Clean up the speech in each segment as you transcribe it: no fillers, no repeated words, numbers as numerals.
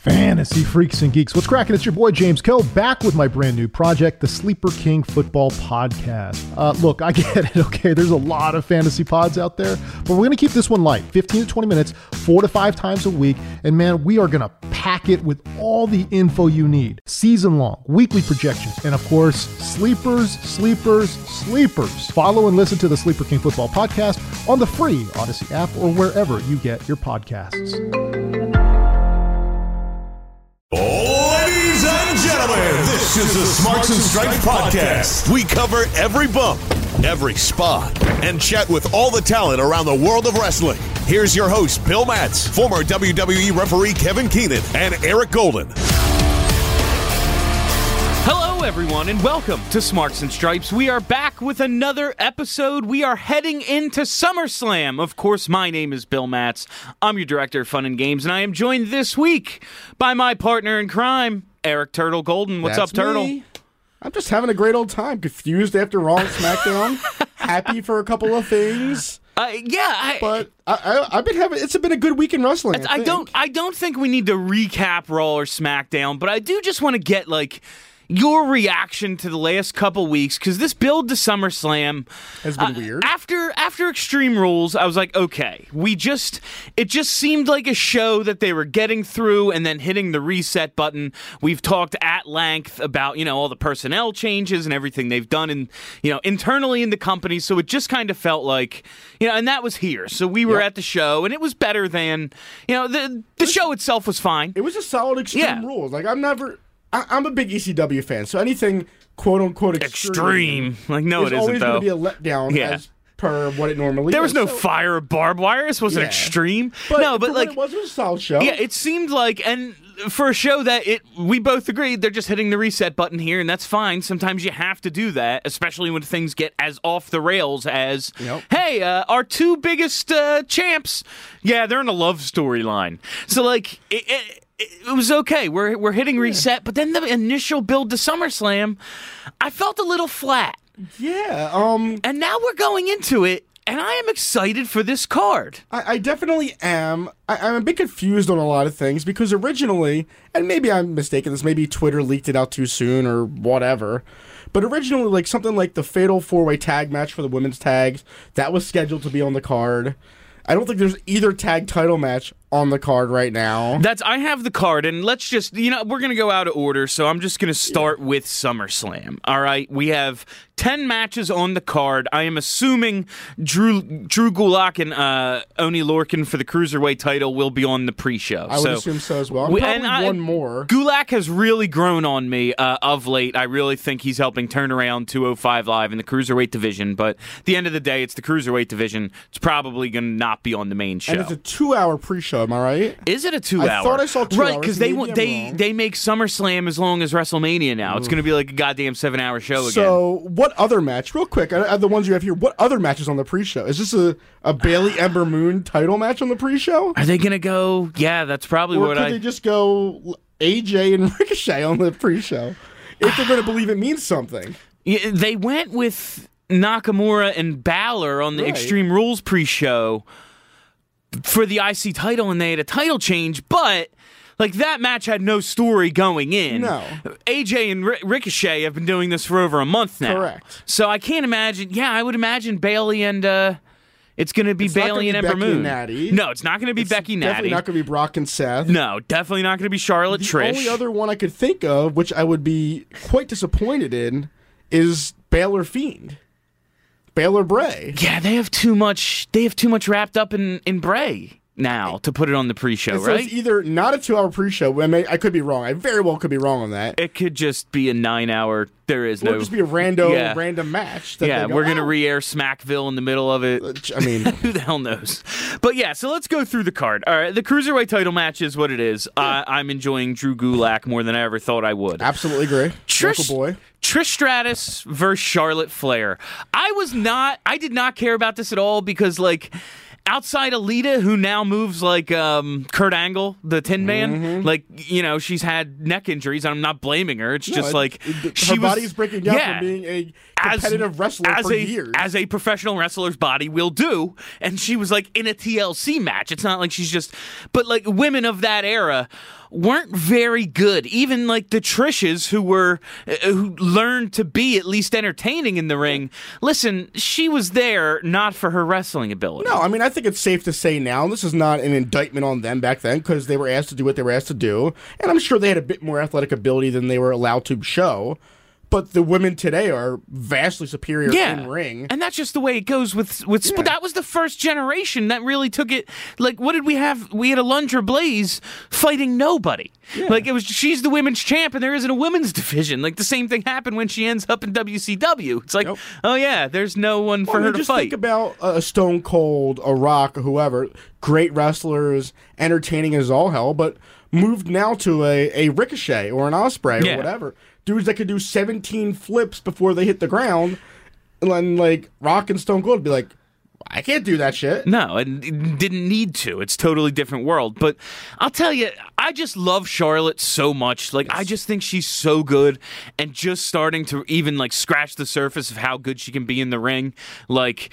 Fantasy freaks and geeks, what's cracking? It's your boy James Coe back with my brand new project, the Sleeper King Football Podcast. Look, I get it, okay? There's a lot of fantasy pods out there, but we're going to keep this one light, 15 to 20 minutes, 4 to 5 times a week, and man, we are going to pack it with all the info you need. Season-long, weekly projections, and of course, sleepers. Follow and listen to the Sleeper King Football Podcast on the free Odyssey app or wherever you get your podcasts. Ladies and gentlemen, this is the Smarts and Stripes Podcast. We cover every bump, every spot, and chat with all the talent around the world of wrestling. Here's your host, Bill Matz, former WWE referee Kevin Keenan, and Eric Golden. Hello, everyone, and welcome to Smarts and Stripes. We are back with another episode. We are heading into SummerSlam. Of course, my name is Bill Matz. I'm your director of fun and games, and I am joined this week by my partner in crime, Eric Turtle Golden. What's up, Turtle? Me. I'm just having a great old time. Confused after Raw and SmackDown. Happy for a couple of things. But I've been having. It's been a good week in wrestling. I don't think we need to recap Raw or SmackDown, but I do just want to get your reaction to the last couple weeks, because this build to SummerSlam has been weird. After Extreme Rules, I was like, okay, it just seemed like a show that they were getting through and then hitting the reset button. We've talked at length about, all the personnel changes and everything they've done internally in the company, so it just kind of felt like, and that was here. So we were at the show, and it was better than, the show itself was fine. It was a solid Extreme Rules. I'm a big ECW fan, so anything quote-unquote extreme it isn't, though. It's always going to be a letdown as per what it normally is. There was no fire or barbed wire. This wasn't extreme. But it was a solid show. Yeah, it seemed like, and for a show that we both agreed they're just hitting the reset button here, and that's fine. Sometimes you have to do that, especially when things get as off the rails as, hey, our two biggest champs, they're in a love storyline. So, it was okay. We're hitting reset, but then the initial build to SummerSlam, I felt a little flat. Yeah. And now we're going into it, and I am excited for this card. I definitely am. I'm a bit confused on a lot of things, because originally, and maybe I'm mistaken, this maybe Twitter leaked it out too soon or whatever, but originally, something like the Fatal 4-Way Tag match for the women's tags, that was scheduled to be on the card. I don't think there's either tag title match on the card right now. I have the card, and let's just, we're going to go out of order, so I'm just going to start with SummerSlam. All right, we have 10 matches on the card. I am assuming Drew Gulak and Oney Lorcan for the Cruiserweight title will be on the pre-show. I would assume so as well. One more. Gulak has really grown on me of late. I really think he's helping turn around 205 Live in the Cruiserweight division, but at the end of the day, it's the Cruiserweight division. It's probably going to not be on the main show. And it's a 2-hour pre-show, am I right? Is it a 2-hour? I thought I saw 2 hours. Right, because they make SummerSlam as long as WrestleMania now. It's going to be like a goddamn 7-hour show again. So, what other match, real quick, the ones you have here, what other matches on the pre-show? Is this a Bayley Ember Moon title match on the pre-show? Are they going to go, that's probably or could they just go AJ and Ricochet on the pre-show? If they're going to believe it means something. Yeah, they went with Nakamura and Balor on the Extreme Rules pre-show for the IC title, and they had a title change, but that match had no story going in. No. AJ and Ricochet have been doing this for over a month now. Correct. So I can't imagine. I would imagine Bayley and it's going to be Bayley and Ember Moon. No, it's not going to be Becky Natty. Definitely not going to be Brock and Seth. No, definitely not going to be Charlotte Trish. The only other one I could think of, which I would be quite disappointed in, is Baylor Fiend. Baylor Bray. Yeah, they have too much wrapped up in Bray now to put it on the pre-show, so right? It's either not a 2-hour pre-show. I could be wrong. I very well could be wrong on that. It could just be a 9-hour. There is no. Or just be a random match. We're going to re-air Smackville in the middle of it. I mean, who the hell knows? But so let's go through the card. All right, the Cruiserweight title match is what it is. I'm enjoying Drew Gulak more than I ever thought I would. Absolutely agree. Local boy. Trish Stratus versus Charlotte Flair. I did not care about this at all because, outside Alita, who now moves like Kurt Angle, the Tin Man, she's had neck injuries. I'm not blaming her. It's just her body's breaking down from being a competitive wrestler for years. As a professional wrestler's body will do. And she was in a TLC match. It's not like she's just... But women of that era weren't very good. Even like the Trishas who learned to be at least entertaining in the ring. Listen, she was there not for her wrestling ability. No, I mean, I think it's safe to say now, this is not an indictment on them back then, because they were asked to do what they were asked to do, and I'm sure they had a bit more athletic ability than they were allowed to show. But the women today are vastly superior in ring. And that's just the way it goes with but that was the first generation that really took it. Like, what did we have? We had Alundra Blaze fighting nobody. Yeah. Like, she's the women's champ and there isn't a women's division. Like, the same thing happened when she ends up in WCW. It's like, oh yeah, there's no one for her to just fight. Think about a Stone Cold, a Rock, or whoever. Great wrestlers, entertaining as all hell, but moved now to a Ricochet or an Ospreay or whatever. Dudes that could do 17 flips before they hit the ground, and then, like, Rock and Stone Cold would be like, I can't do that shit. No, and didn't need to. It's a totally different world. But I'll tell you, I just love Charlotte so much. Like, I just think she's so good, and just starting to even, like, scratch the surface of how good she can be in the ring. Like,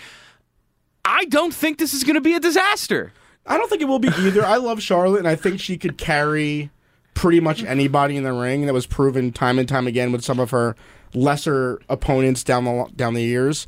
I don't think this is going to be a disaster. I don't think it will be either. I love Charlotte, and I think she could carry pretty much anybody in the ring. That was proven time and time again with some of her lesser opponents down the years.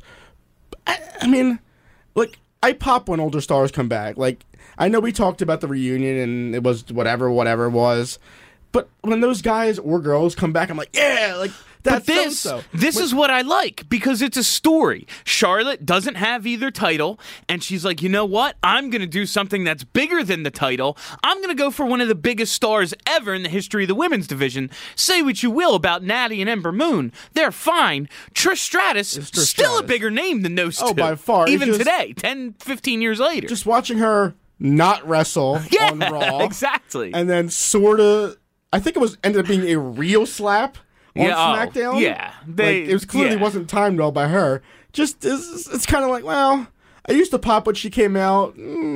I mean, like, I pop when older stars come back. Like, I know we talked about the reunion and it was whatever it was, but when those guys or girls come back, I'm like, yeah, like, that's this is what I like, because it's a story. Charlotte doesn't have either title, and she's like, you know what? I'm going to do something that's bigger than the title. I'm going to go for one of the biggest stars ever in the history of the women's division. Say what you will about Natty and Ember Moon. They're fine. Trish Stratus, still a bigger name than those two. Oh, by far. Even today, 10, 15 years later. Just watching her not wrestle on Raw. Exactly. And then sort of, I think it ended up being a real slap on SmackDown. It was clearly wasn't timed well by her. Just it's kind of like, well, I used to pop when she came out.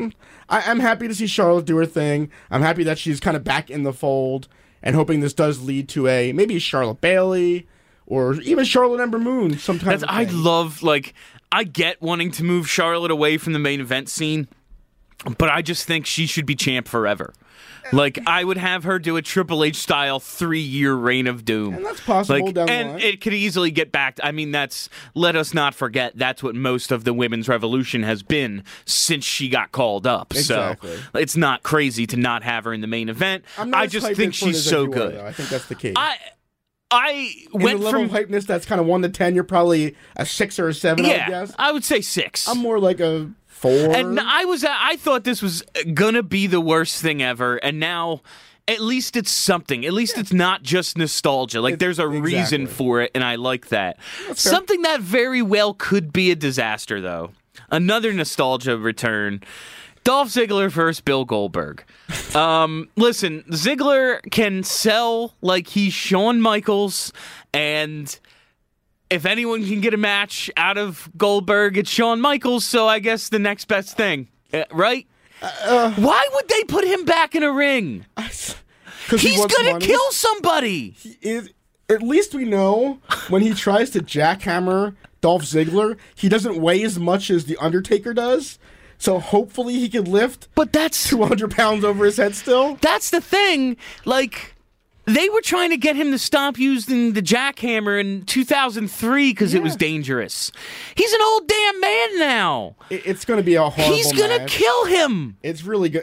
I'm happy to see Charlotte do her thing. I'm happy that she's kind of back in the fold, and hoping this does lead to maybe Charlotte Bayley or even Charlotte Ember Moon sometime. I get wanting to move Charlotte away from the main event scene, but I just think she should be champ forever. Like, I would have her do a Triple H style 3-year reign of doom. And that's possible down the line. And it could easily get back. I mean, let us not forget, that's what most of the women's revolution has been since she got called up. Exactly. So it's not crazy to not have her in the main event. I just think she's so good. I think that's the key. I went in the level of hypeness that's kind of 1 to 10, you're probably a 6 or a 7, I would guess. I would say 6. I'm more like a 4. And I thought this was gonna be the worst thing ever, and now at least it's something. At least it's not just nostalgia. Like, there's a reason for it, and I like that. Something that very well could be a disaster, though. Another nostalgia return. Dolph Ziggler versus Bill Goldberg. Listen, Ziggler can sell like he's Shawn Michaels, and if anyone can get a match out of Goldberg, it's Shawn Michaels, so I guess the next best thing, right? Why would they put him back in a ring? He's gonna kill somebody. At least we know when he tries to jackhammer Dolph Ziggler, he doesn't weigh as much as The Undertaker does. So hopefully he can lift 200 pounds over his head still. That's the thing. Like, they were trying to get him to stop using the jackhammer in 2003 because it was dangerous. He's an old damn man now. It's going to be a horrible He's going to kill him. It's really good.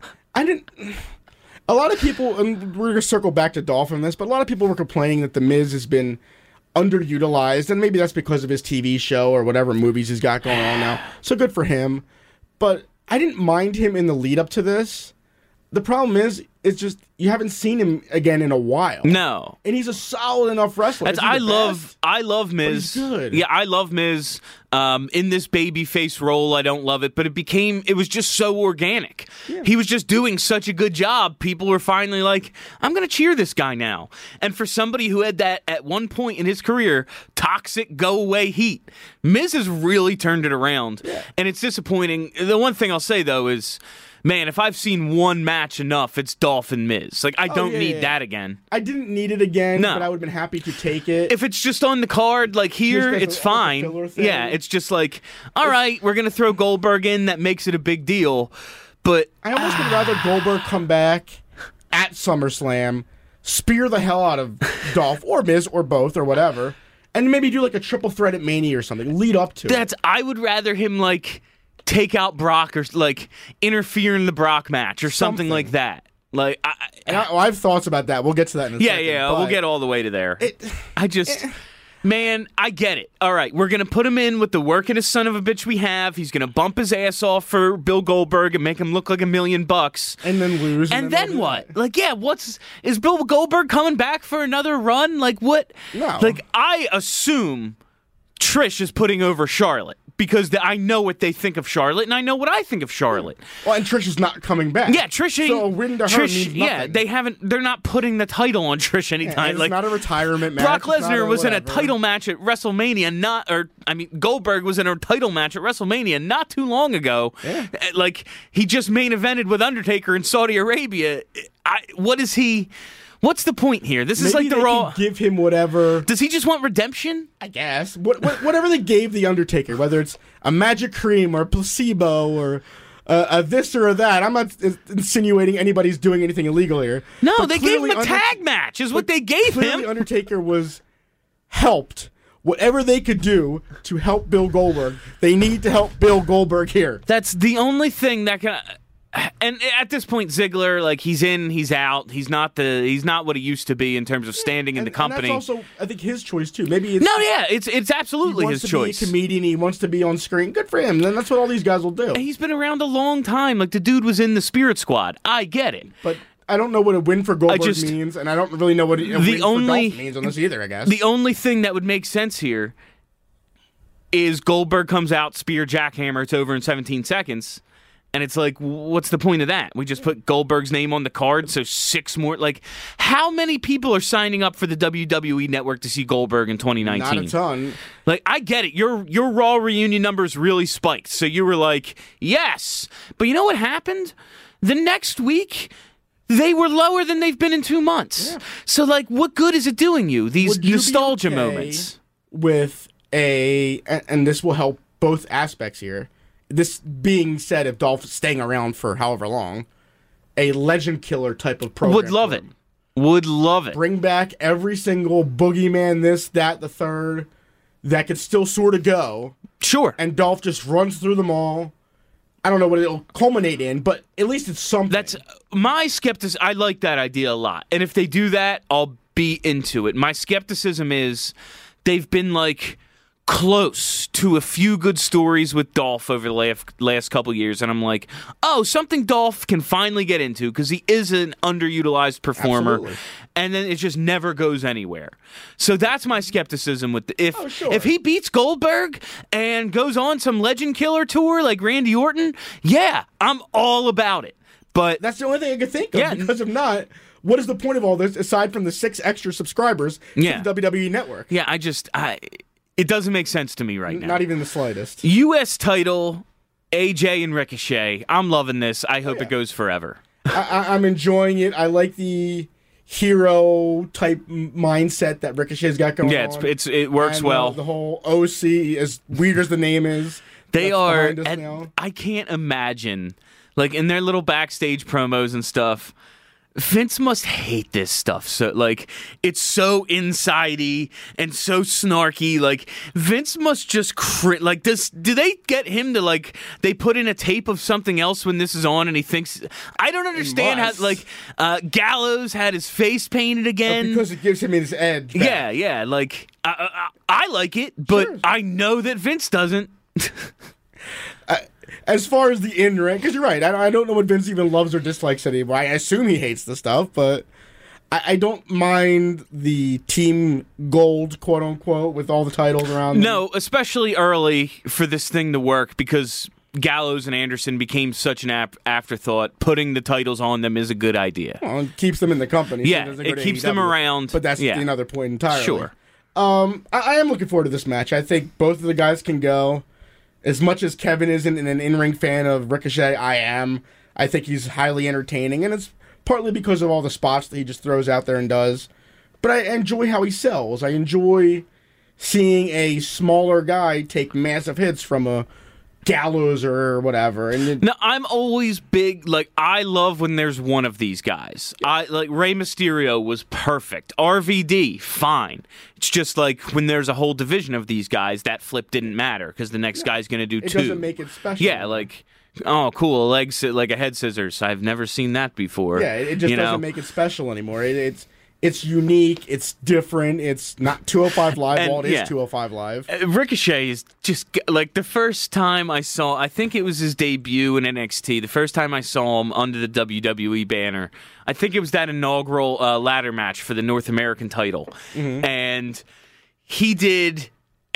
A lot of people, and we're going to circle back to Dolph on this, but a lot of people were complaining that The Miz has been underutilized, and maybe that's because of his TV show or whatever movies he's got going on now. So good for him. But I didn't mind him in the lead up to this. The problem is, it's just you haven't seen him again in a while. No, and he's a solid enough wrestler. I love Miz. But he's good. Yeah, I love Miz. In this babyface role, I don't love it, but it was just so organic. Yeah. He was just doing such a good job. People were finally like, I'm going to cheer this guy now. And for somebody who had that at one point in his career, toxic go away heat, Miz has really turned it around. Yeah. And it's disappointing. The one thing I'll say though is, man, if I've seen one match enough, it's Dolph and Miz. Like, I don't need that again. I didn't need it again, but I would have been happy to take it. If it's just on the card, like here, it's fine. Yeah, it's just like, all right, we're going to throw Goldberg in. That makes it a big deal. But I almost would rather Goldberg come back at SummerSlam, spear the hell out of Dolph or Miz or both or whatever, and maybe do like a triple threat at Mania or something. Lead up to it. I would rather him like take out Brock or like interfere in the Brock match or something like that. Like I have thoughts about that. We'll get to that in a second. Yeah, we'll get all the way to there. Man, I get it. All right, we're going to put him in with the workingest son of a bitch we have. He's going to bump his ass off for Bill Goldberg and make him look like $1 million. And then lose. And then what? Like, yeah, is Bill Goldberg coming back for another run? Like, what? No. Like, I assume Trish is putting over Charlotte because I know what they think of Charlotte and I know what I think of Charlotte. Well, and Trish is not coming back. Yeah, Trish ain't. So a win to her means nothing. Yeah, they're not putting the title on Trish anytime. It's not a retirement match. Brock Lesnar was in a title match at WrestleMania, Goldberg was in a title match at WrestleMania not too long ago. Yeah. Like, he just main evented with Undertaker in Saudi Arabia. What's the point here? This is Maybe like the Raw. Give him whatever. Does he just want redemption? I guess. Whatever they gave the Undertaker, whether it's a magic cream or a placebo or a this or a that. I'm not insinuating anybody's doing anything illegal here. No, but they gave him a tag match is what they gave him. The Undertaker was helped. Whatever they could do to help Bill Goldberg, they need to help Bill Goldberg here. That's the only thing that can... And at this point, Ziggler, like, he's in, he's out. He's not what he used to be in terms of standing in the company. And that's also, I think, his choice too. Maybe it's it's absolutely his choice. He wants to be a comedian. He wants to be on screen. Good for him. Then that's what all these guys will do. And he's been around a long time. Like, the dude was in the Spirit Squad. I get it, but I don't know what a win for Goldberg means, and I don't really know what a win for Dolph means on this either. I guess the only thing that would make sense here is Goldberg comes out, spear, jackhammer. It's over in 17 seconds. And it's like, what's the point of that? We just put Goldberg's name on the card, so 6 more. Like, how many people are signing up for the WWE Network to see Goldberg in 2019? Not a ton. Like, I get it. Your Raw reunion numbers really spiked, so you were like, yes. But you know what happened? The next week, they were lower than they've been in 2 months. Yeah. So, like, what good is it doing you? These nostalgia moments. With and this will help both aspects here. This being said, if Dolph is staying around for however long, a legend killer type of program. Would love it. Bring back every single boogeyman, this, that, the third, that could still sort of go. Sure. And Dolph just runs through them all. I don't know what it'll culminate in, but at least it's something. That's my skepticism. I like that idea a lot. And if they do that, I'll be into it. My skepticism is they've been like close to a few good stories with Dolph over the last couple years, and I'm like, oh, something Dolph can finally get into because he is an underutilized performer. Absolutely. And then it just never goes anywhere. So that's my skepticism with if he beats Goldberg and goes on some legend killer tour like Randy Orton, yeah, I'm all about it. But that's the only thing I could think of, because if not, what is the point of all this aside from the 6 extra subscribers to the WWE Network? Yeah, it doesn't make sense to me right now. Not even the slightest. U.S. title, AJ and Ricochet. I'm loving this. I hope it goes forever. I'm enjoying it. I like the hero-type mindset that Ricochet's got going on. Yeah, it works well. The whole OC, as weird as the name is. They are, and I can't imagine, like, in their little backstage promos and stuff, Vince must hate this stuff. So, like, it's so inside-y and so snarky. Like, Vince must just like this. Do they get him to, like, they put in a tape of something else when this is on and he thinks, I don't understand how, like, Gallows had his face painted again. Because it gives him his edge back. Yeah, like, I like it, but sure. I know that Vince doesn't. As far as the in-ring, because you're right, I don't know what Vince even loves or dislikes anymore. I assume he hates the stuff, but I don't mind the team gold, quote-unquote, with all the titles around them. No, especially early for this thing to work, because Gallows and Anderson became such an afterthought. Putting the titles on them is a good idea. Well, it keeps them in the company. Yeah, so it keeps them around. But that's another point entirely. Sure. I am looking forward to this match. I think both of the guys can go. As much as Kevin isn't an in-ring fan of Ricochet, I am. I think he's highly entertaining, and it's partly because of all the spots that he just throws out there and does. But I enjoy how he sells. I enjoy seeing a smaller guy take massive hits from a Gallows or whatever. And No, I'm always big. Like, I love when there's one of these guys. Like Rey Mysterio was perfect. RVD, fine. It's just like when there's a whole division of these guys, that flip didn't matter because the next guy's going to do it two. doesn't make it special. Yeah, like, oh, cool, like a head scissors. I've never seen that before. Yeah, it just doesn't make it special anymore. It's unique. It's different. It's not 205 Live while it is 205 Live. Ricochet is just like the first time I saw, I think it was his debut in NXT. The first time I saw him under the WWE banner, I think it was that inaugural ladder match for the North American title. Mm-hmm. And he did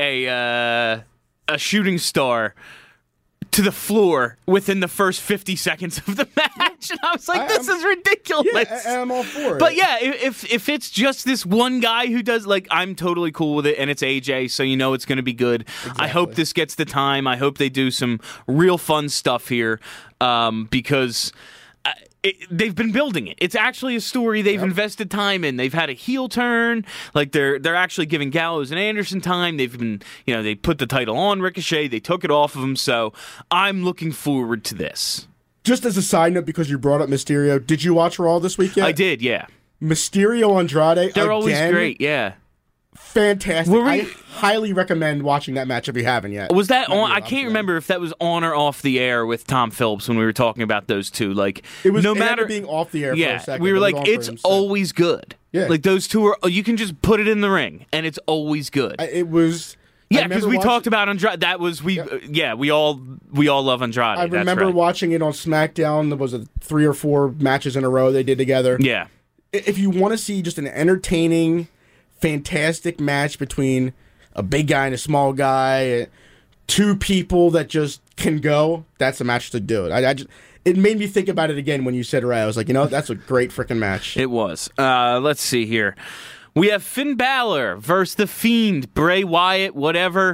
a shooting star to the floor within the first 50 seconds of the match. And I was like, this is ridiculous. Yeah, I'm all for it. But yeah, if it's just this one guy who does, like, I'm totally cool with it, and it's AJ, so you know it's going to be good. Exactly. I hope this gets the time. I hope they do some real fun stuff here because... they've been building it. It's actually a story they've invested time in. They've had a heel turn. Like they're actually giving Gallows and Anderson time. They've been, they put the title on Ricochet. They took it off of him. So I'm looking forward to this. Just as a side note, because you brought up Mysterio, did you watch Raw this week yet? I did, yeah. Mysterio Andrade. They're always great, yeah. Fantastic. I highly recommend watching that match if you haven't yet. Was that on? I can't remember if that was on or off the air with Tom Phillips when we were talking about those two. Like, it was no matter being off the air for a second. We were like, it's always good. Yeah. Like those two are. You can just put it in the ring, and it's always good. It was. Yeah, because we talked about Andrade. That was we all love Andrade. I remember watching it on SmackDown. There was 3 or 4 matches in a row they did together. Yeah. If you want to see just an entertaining, fantastic match between a big guy and a small guy, 2 people that just can go, that's a match to do it. It made me think about it again when you said it right. I was like, that's a great freaking match. It was. Let's see here. We have Finn Balor versus The Fiend, Bray Wyatt, whatever.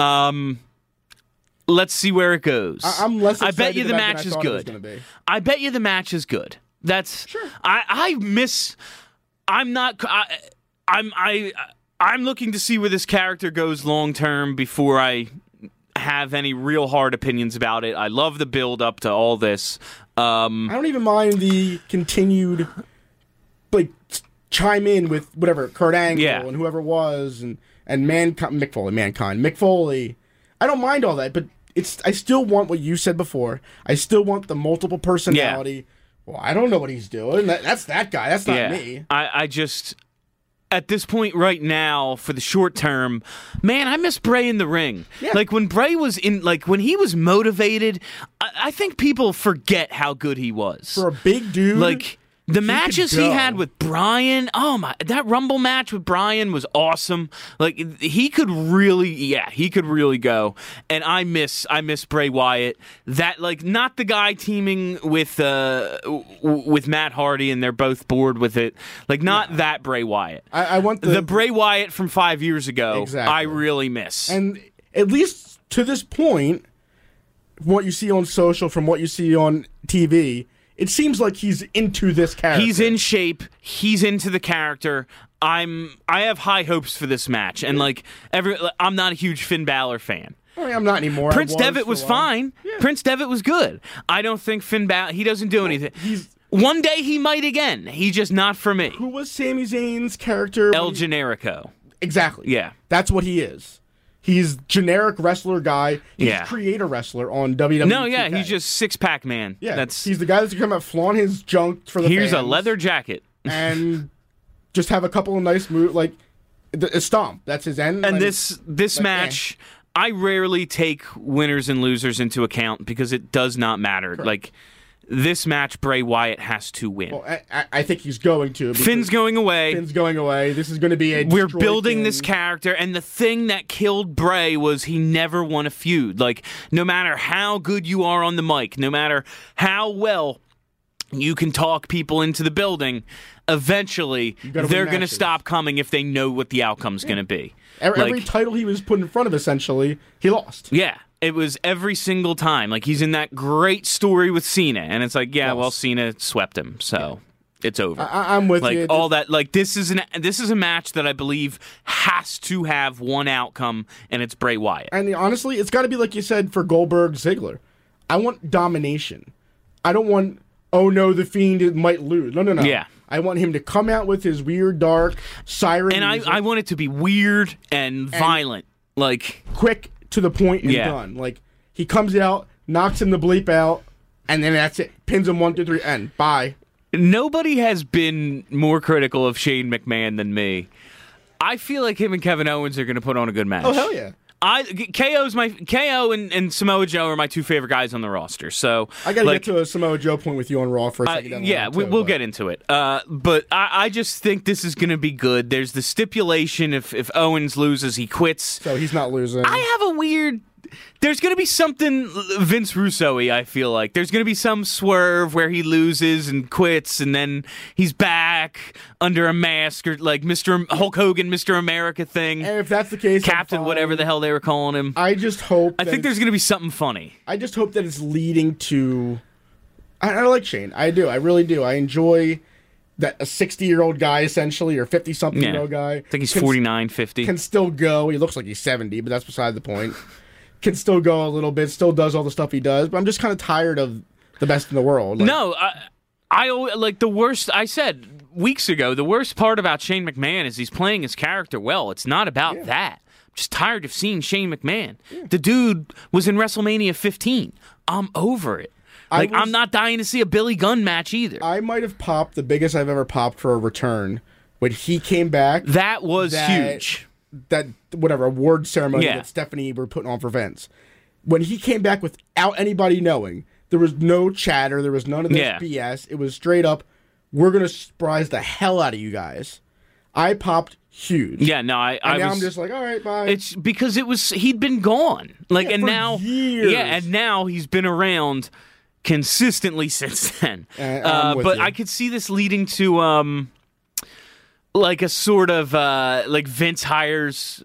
Let's see where it goes. I'm less excited. I bet you the match is good. I bet you the match is good. That's sure. I'm looking to see where this character goes long term before I have any real hard opinions about it. I love the build up to all this. I don't even mind the continued chime in with whatever Kurt Angle and whoever it was and Mick Foley. I don't mind all that, but I still want what you said before. I still want the multiple personality. Yeah. Well, I don't know what he's doing. That's that guy. That's not me. I just, at this point right now, for the short term, man, I miss Bray in the ring. Yeah. Like, when Bray was when he was motivated, I think people forget how good he was. For a big dude. Like, the matches he had with Bryan, that Rumble match with Bryan was awesome. Like, he could really go. And I miss Bray Wyatt. That, not the guy teaming with Matt Hardy and they're both bored with it. Not that Bray Wyatt. I want the Bray Wyatt from 5 years ago. Exactly. I really miss. And at least to this point, what you see on social, from what you see on TV, it seems like he's into this character. He's in shape. He's into the character. I have high hopes for this match, and I'm not a huge Finn Balor fan. I'm not anymore. Prince Devitt was fine. Yeah. Prince Devitt was good. I don't think Finn Balor. He doesn't do anything. One day he might again. He's just not for me. Who was Sami Zayn's character? El Generico. Exactly. Yeah, that's what he is. He's generic wrestler guy. He's creator wrestler on WWE. No, yeah, 2K. He's just six-pack man. Yeah, he's the guy that's going to come out flaunt his junk for the fans. Here's a leather jacket. And just have a couple of nice moves, a stomp. That's his end. And this match, I rarely take winners and losers into account because it does not matter. Correct. This match, Bray Wyatt has to win. Well, I think he's going to. Finn's going away. This is going to be We're building this character, and the thing that killed Bray was he never won a feud. No matter how good you are on the mic, no matter how well you can talk people into the building, eventually they're going to stop coming if they know what the outcome's going to be. Every title he was put in front of, essentially, he lost. Yeah. It was every single time. He's in that great story with Cena, and it's Cena swept him. So It's over. I'm with you. All that. Like this is a match that I believe has to have one outcome, and it's Bray Wyatt. And honestly, it's got to be like you said for Goldberg Ziggler. I want domination. I don't want. Oh no, the Fiend might lose. No. Yeah. I want him to come out with his weird, dark siren. And I want it to be weird and violent, like quick to the point and done. Like he comes out, knocks him the bleep out, and then that's it. Pins him 1, 2, 3, end. Bye. Nobody has been more critical of Shane McMahon than me. I feel like him and Kevin Owens are going to put on a good match. Oh hell yeah! KO and Samoa Joe are my two favorite guys on the roster. So I got to get to a Samoa Joe point with you on Raw for a second. We'll get into it. But I just think this is going to be good. There's the stipulation if Owens loses, he quits. So he's not losing. I have a weird. There's going to be something Vince Russo-y, I feel like. There's going to be some swerve where he loses and quits, and then he's back under a mask, or like Mr. Hulk Hogan, Mr. America thing. And if that's the case, Captain, whatever the hell they were calling him. I just hope. I think there's going to be something funny. I just hope that it's leading to. I like Shane. I do. I really do. I enjoy that a 60-year-old guy, essentially, or 50-something-year-old guy. I think he's 49, 50. Can still go. He looks like he's 70, but that's beside the point. Can still go a little bit, still does all the stuff he does, but I'm just kind of tired of the best in the world. Like, no, I like the worst. I said weeks ago, the worst part about Shane McMahon is he's playing his character well. It's not about that. I'm just tired of seeing Shane McMahon. Yeah. The dude was in WrestleMania 15. I'm over it. I'm not dying to see a Billy Gunn match either. I might have popped the biggest I've ever popped for a return when he came back. That was huge. That whatever award ceremony that Stephanie were putting on for Vince. When he came back without anybody knowing, there was no chatter, there was none of this BS. It was straight up, we're gonna surprise the hell out of you guys. I popped huge. Yeah, no, I'm just like, all right, bye. It's because he'd been gone, and now years. and now he's been around consistently since then. But I could see this leading to like a sort of like Vince hires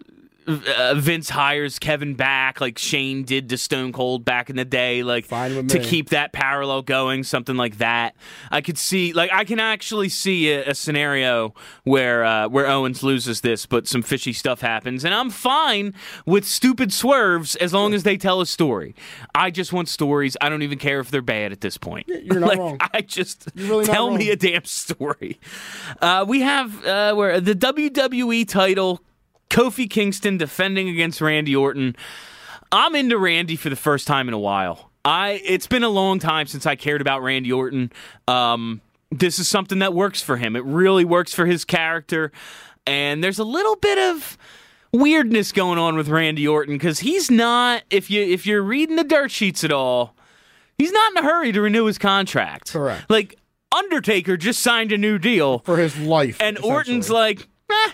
Kevin back, like Shane did to Stone Cold back in the day, like to keep that parallel going, something like that. I could see, like, I can actually see a scenario where Owens loses this, but some fishy stuff happens, and I'm fine with stupid swerves as long as they tell a story. I just want stories. I don't even care if they're bad at this point. You're not wrong. I just tell me a damn story. We have where the WWE title. Kofi Kingston defending against Randy Orton. I'm into Randy for the first time in a while. It's been a long time since I cared about Randy Orton. This is something that works for him. It really works for his character. And there's a little bit of weirdness going on with Randy Orton because he's not, if you're reading the dirt sheets at all, he's not in a hurry to renew his contract. Correct. Like, Undertaker just signed a new deal. For his life. And Orton's like,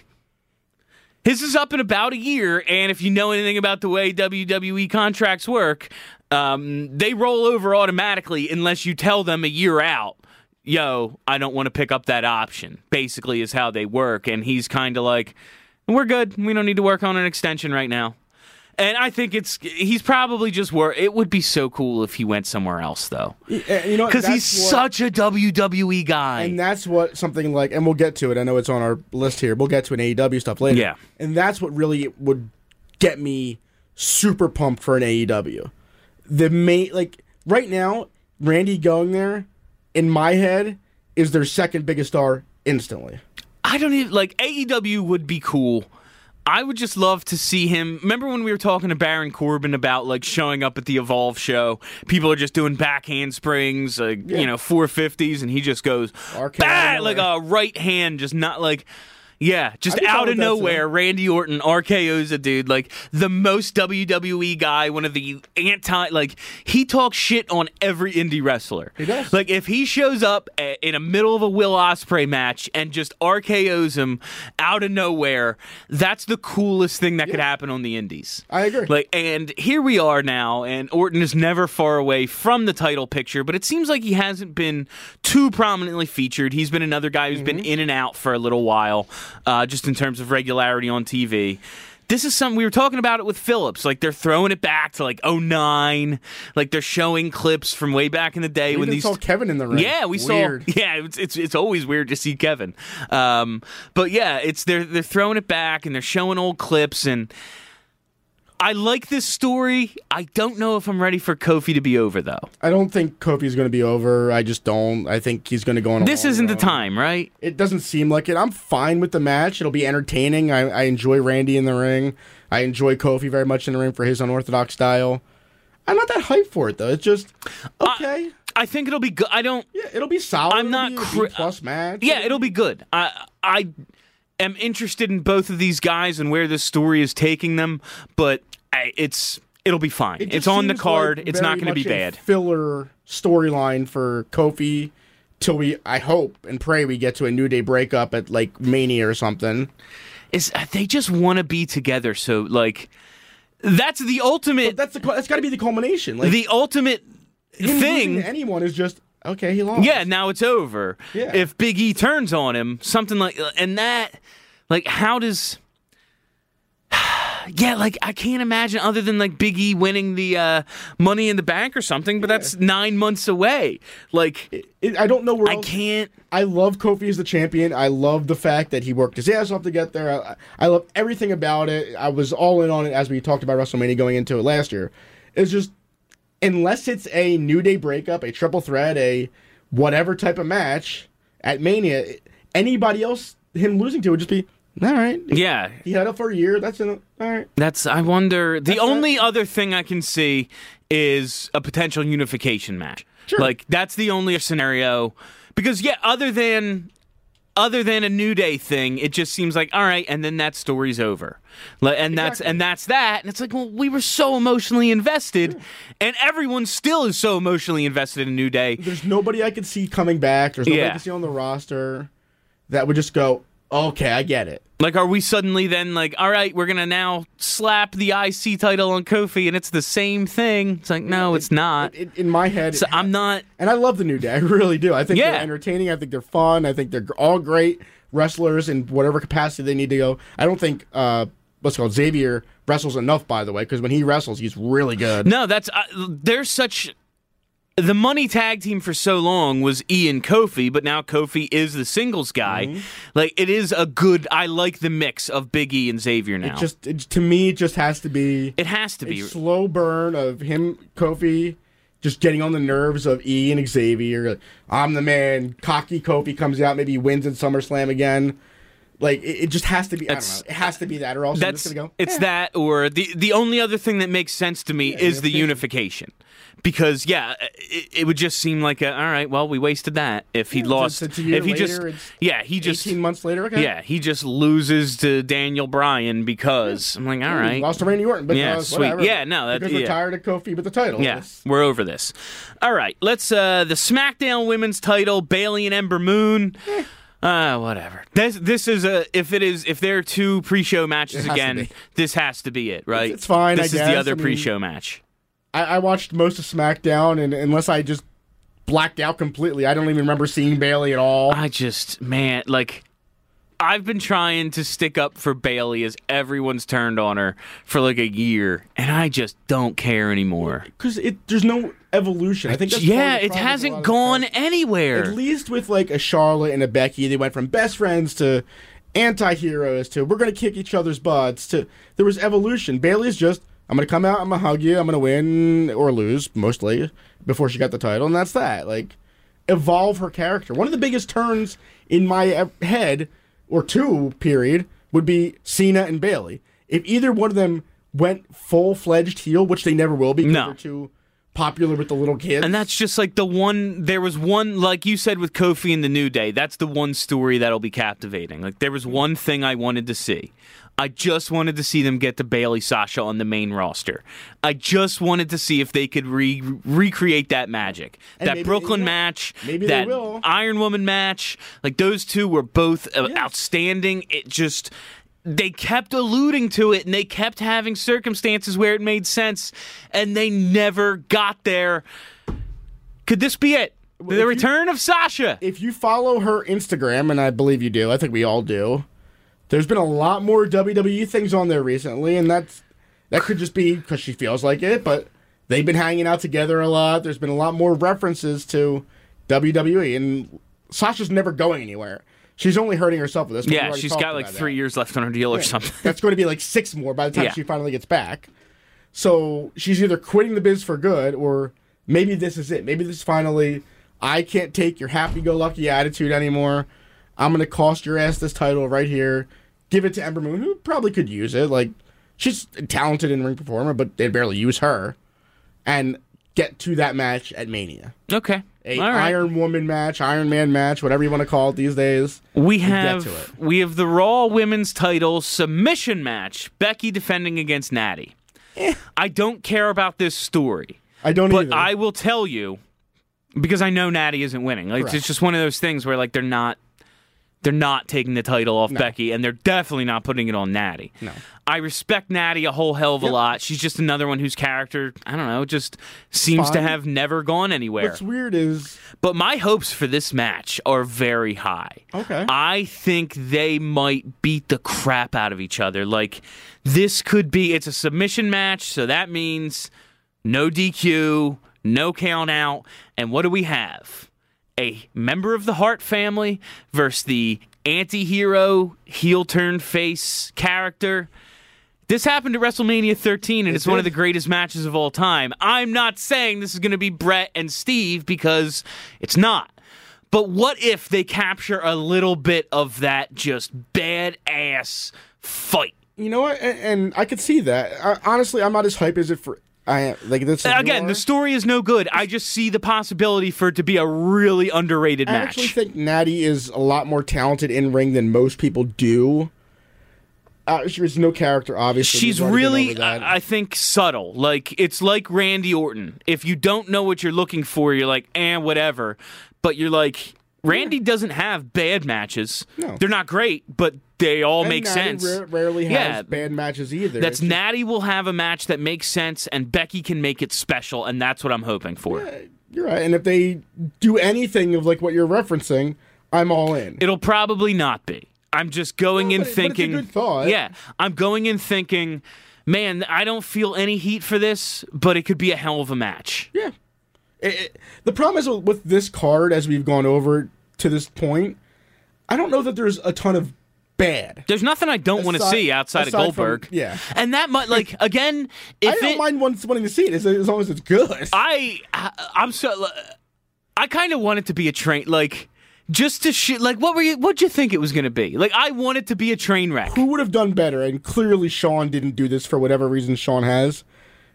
his is up in about a year, and if you know anything about the way WWE contracts work, they roll over automatically unless you tell them a year out, yo, I don't want to pick up that option, basically is how they work. And he's kind of like, we're good. We don't need to work on an extension right now. And I think he's probably just it would be so cool if he went somewhere else, though. Because he's such a WWE guy. And that's what something like, and we'll get to it. I know it's on our list here. We'll get to an AEW stuff later. Yeah. And that's what really would get me super pumped for an AEW. Right now, Randy going there, in my head, is their second biggest star instantly. I don't even, AEW would be cool. I would just love to see him. Remember when we were talking to Baron Corbin about showing up at the Evolve show? People are just doing back handsprings, 450s, and he just goes, bah! Like a right hand, just not like. Yeah, just out of nowhere, Randy Orton RKO's a dude, the most WWE guy, one of the he talks shit on every indie wrestler. He does. If he shows up in the middle of a Will Ospreay match and just RKO's him out of nowhere, that's the coolest thing that could happen on the indies. I agree. And here we are now, and Orton is never far away from the title picture, but it seems like he hasn't been too prominently featured. He's been another guy who's been in and out for a little while. Just in terms of regularity on TV. this is something we were talking about it with Phillips. Like they're throwing it back to like '09. Like they're showing clips from way back in the day when these saw Kevin in the ring. Yeah, we Weird. saw. Yeah, it's always weird to see Kevin. But yeah, they're throwing it back and they're showing old clips, and I like this story. I don't know if I'm ready for Kofi to be over, though. I don't think Kofi's going to be over. I just don't. I think he's going to go on a This long isn't the run. time, right? It doesn't seem like it. I'm fine with the match. It'll be entertaining. I enjoy Randy in the ring. I enjoy Kofi very much in the ring for his unorthodox style. I'm not that hyped for it, though. It's just, okay. I think it'll be good. Yeah, it'll be solid. I'm not it'll be a B+ match. Yeah, it'll be good. I am interested in both of these guys and where this story is taking them, but it'll be fine. It just It's on the seems card. like It's very not going to be much a bad. Filler storyline for Kofi till I hope and pray we get to a New Day breakup at like Mania or something. They just want to be together, so like that's the ultimate. But that's got to be the culmination. Like The ultimate him losing thing. to anyone is just okay. He lost. Yeah, now it's over. Yeah. If Big E turns on him, something like, and that, like, how does? Yeah, like I can't imagine other than like Big E winning the Money in the Bank or something, but that's 9 months away. Like, I don't know where I else- can't. I love Kofi as the champion. I love the fact that he worked his ass off to get there. I love everything about it. I was all in on it as we talked about WrestleMania going into it last year. It's just, unless it's a New Day breakup, a triple threat, a whatever type of match at Mania, anybody else, him losing to would just be, all right. Yeah, He had it for a year. That's all right. I wonder. The That's only other thing I can see is a potential unification match. Sure. Like that's the only scenario. Because yeah, other than a New Day thing, it just seems like all right, and then that story's over, and that's that. And it's like, well, we were so emotionally invested, and everyone still is so emotionally invested in New Day. There's nobody I could see coming back. There's nobody I Yeah. could see on the roster that would just go, okay, I get it. Like, are we suddenly then like, all right, we're gonna now slap the IC title on Kofi, and it's the same thing? It's like, no, it's not. In my head, So I'm not. and I love the New Day. I really do. I think Yeah. they're entertaining. I think they're fun. I think they're all great wrestlers in whatever capacity they need to go. I don't think what's it called Xavier wrestles enough, by the way, because when he wrestles, he's really good. No, there's such. The money tag team for so long was Ian Kofi, but now Kofi is the singles guy. Mm-hmm. Like, it is a good. I like the mix of Big E and Xavier now. To me, it just has to be It has to a be. slow burn of him, Kofi, just getting on the nerves of E and Xavier. I'm the man. Cocky Kofi comes out, maybe wins in SummerSlam again. Like it just has to be. I don't know. It has to be that, or else I'm just gonna go. It's that, or the only other thing that makes sense to me is the unification. Because it would just seem like all right. Well, we wasted that if he lost. It's a year if he later, just it's he just 18 months later. Okay. yeah he just loses to Daniel Bryan because I'm like, all right, Lost to Randy Orton, but Yeah, sweet. whatever. Yeah, no, that- because we're yeah. tired of Kofi with the title. yeah, we're over this. All right, let's the SmackDown Women's title, Bayley and Ember Moon. Whatever. This is if there are two pre-show matches It has to again, be. this has to be it, right? It's fine, This I is the guess. other I mean- pre-show match. I watched most of SmackDown, and unless I just blacked out completely, I don't even remember seeing Bayley at all. I've been trying to stick up for Bayley as everyone's turned on her for like a year, and I just don't care anymore. Because there's no evolution. I think that's part of the It problem with a lot hasn't of gone stuff. anywhere. At least with like a Charlotte and a Becky, they went from best friends to anti-heroes to we're going to kick each other's butts to there was evolution. Bayley's just, I'm going to come out, I'm going to hug you, I'm going to win or lose, mostly, before she got the title, and that's that. Like, evolve her character. One of the biggest turns in my head, or two, period, would be Cena and Bayley. If either one of them went full-fledged heel, which they never will because No. they're too popular with the little kids. And that's just like there was one, like you said with Kofi and the New Day, that's the one story that'll be captivating. Like, there was one thing I wanted to see. I just wanted to see them get to Bayley Sasha on the main roster. I just wanted to see if they could recreate that magic. And That maybe Brooklyn they will. match, Maybe that they will. Iron Woman match. Like, those two were both outstanding. It just, they kept alluding to it, and they kept having circumstances where it made sense, and they never got there. Could this be it? The return of Sasha. If you follow her Instagram, and I believe you do, I think we all do, There's been a lot more WWE things on there recently, and that could just be because she feels like it, but they've been hanging out together a lot. There's been a lot more references to WWE, and Sasha's never going anywhere. She's only hurting herself with this. Yeah, she's got like 3 years left on her deal or something. That's going to be like 6 more by the time she finally gets back. So she's either quitting the biz for good, or maybe this is it. Maybe this is finally, I can't take your happy-go-lucky attitude anymore. I'm going to cost your ass this title right here. Give it to Ember Moon, who probably could use it. Like, she's a talented in-ring performer, but they'd barely use her. And get to that match at Mania. Okay. All right. Iron Woman match, Iron Man match, whatever you want to call it these days. We have the Raw Women's Title submission match. Becky defending against Natty. I don't care about this story. I don't either. But I will tell you, because I know Natty isn't winning. Like, it's just one of those things where like they're not taking the title off Becky, and they're definitely not putting it on Natty. No. I respect Natty a whole hell of a lot. She's just another one whose character, I don't know, just seems to have never gone anywhere. What's weird is... But my hopes for this match are very high. Okay. I think they might beat the crap out of each other. Like, this could be... It's a submission match, so that means no DQ, no count out. And what do we have? A member of the Hart family versus the anti-hero heel-turned-face character. This happened at WrestleMania 13, and it's one of the greatest matches of all time. I'm not saying this is going to be Brett and Steve, because it's not. But what if they capture a little bit of that just badass fight? You know what? And I could see that. Honestly, I'm not as hype as it for... Again, the story is no good. I just see the possibility for it to be a really underrated match. I actually think Natty is a lot more talented in ring than most people do. She's no character, obviously. She's really, I think, subtle. Like, it's like Randy Orton. If you don't know what you're looking for, you're like, whatever. But you're like, Randy doesn't have bad matches. No. They're not great, but they all make Natty sense. Rarely has bad matches either. Natty will have a match that makes sense, and Becky can make it special, and that's what I'm hoping for. Yeah, you're right. And if they do anything of like what you're referencing, I'm all in. It'll probably not be. I'm just going in thinking... But it's a good thought. Yeah, I'm going in thinking, man, I don't feel any heat for this, but it could be a hell of a match. Yeah. The problem is with this card, as we've gone over to this point, I don't know that there's a ton of bad. There's nothing I don't want to see outside of Goldberg. And that might, like, again, if I don't mind wanting to see it as long as it's good. I kind of want it to be a train, like... Just to like, what'd you think it was going to be? Like, I want it to be a train wreck. Who would have done better? And clearly Shawn didn't do this for whatever reason Shawn has.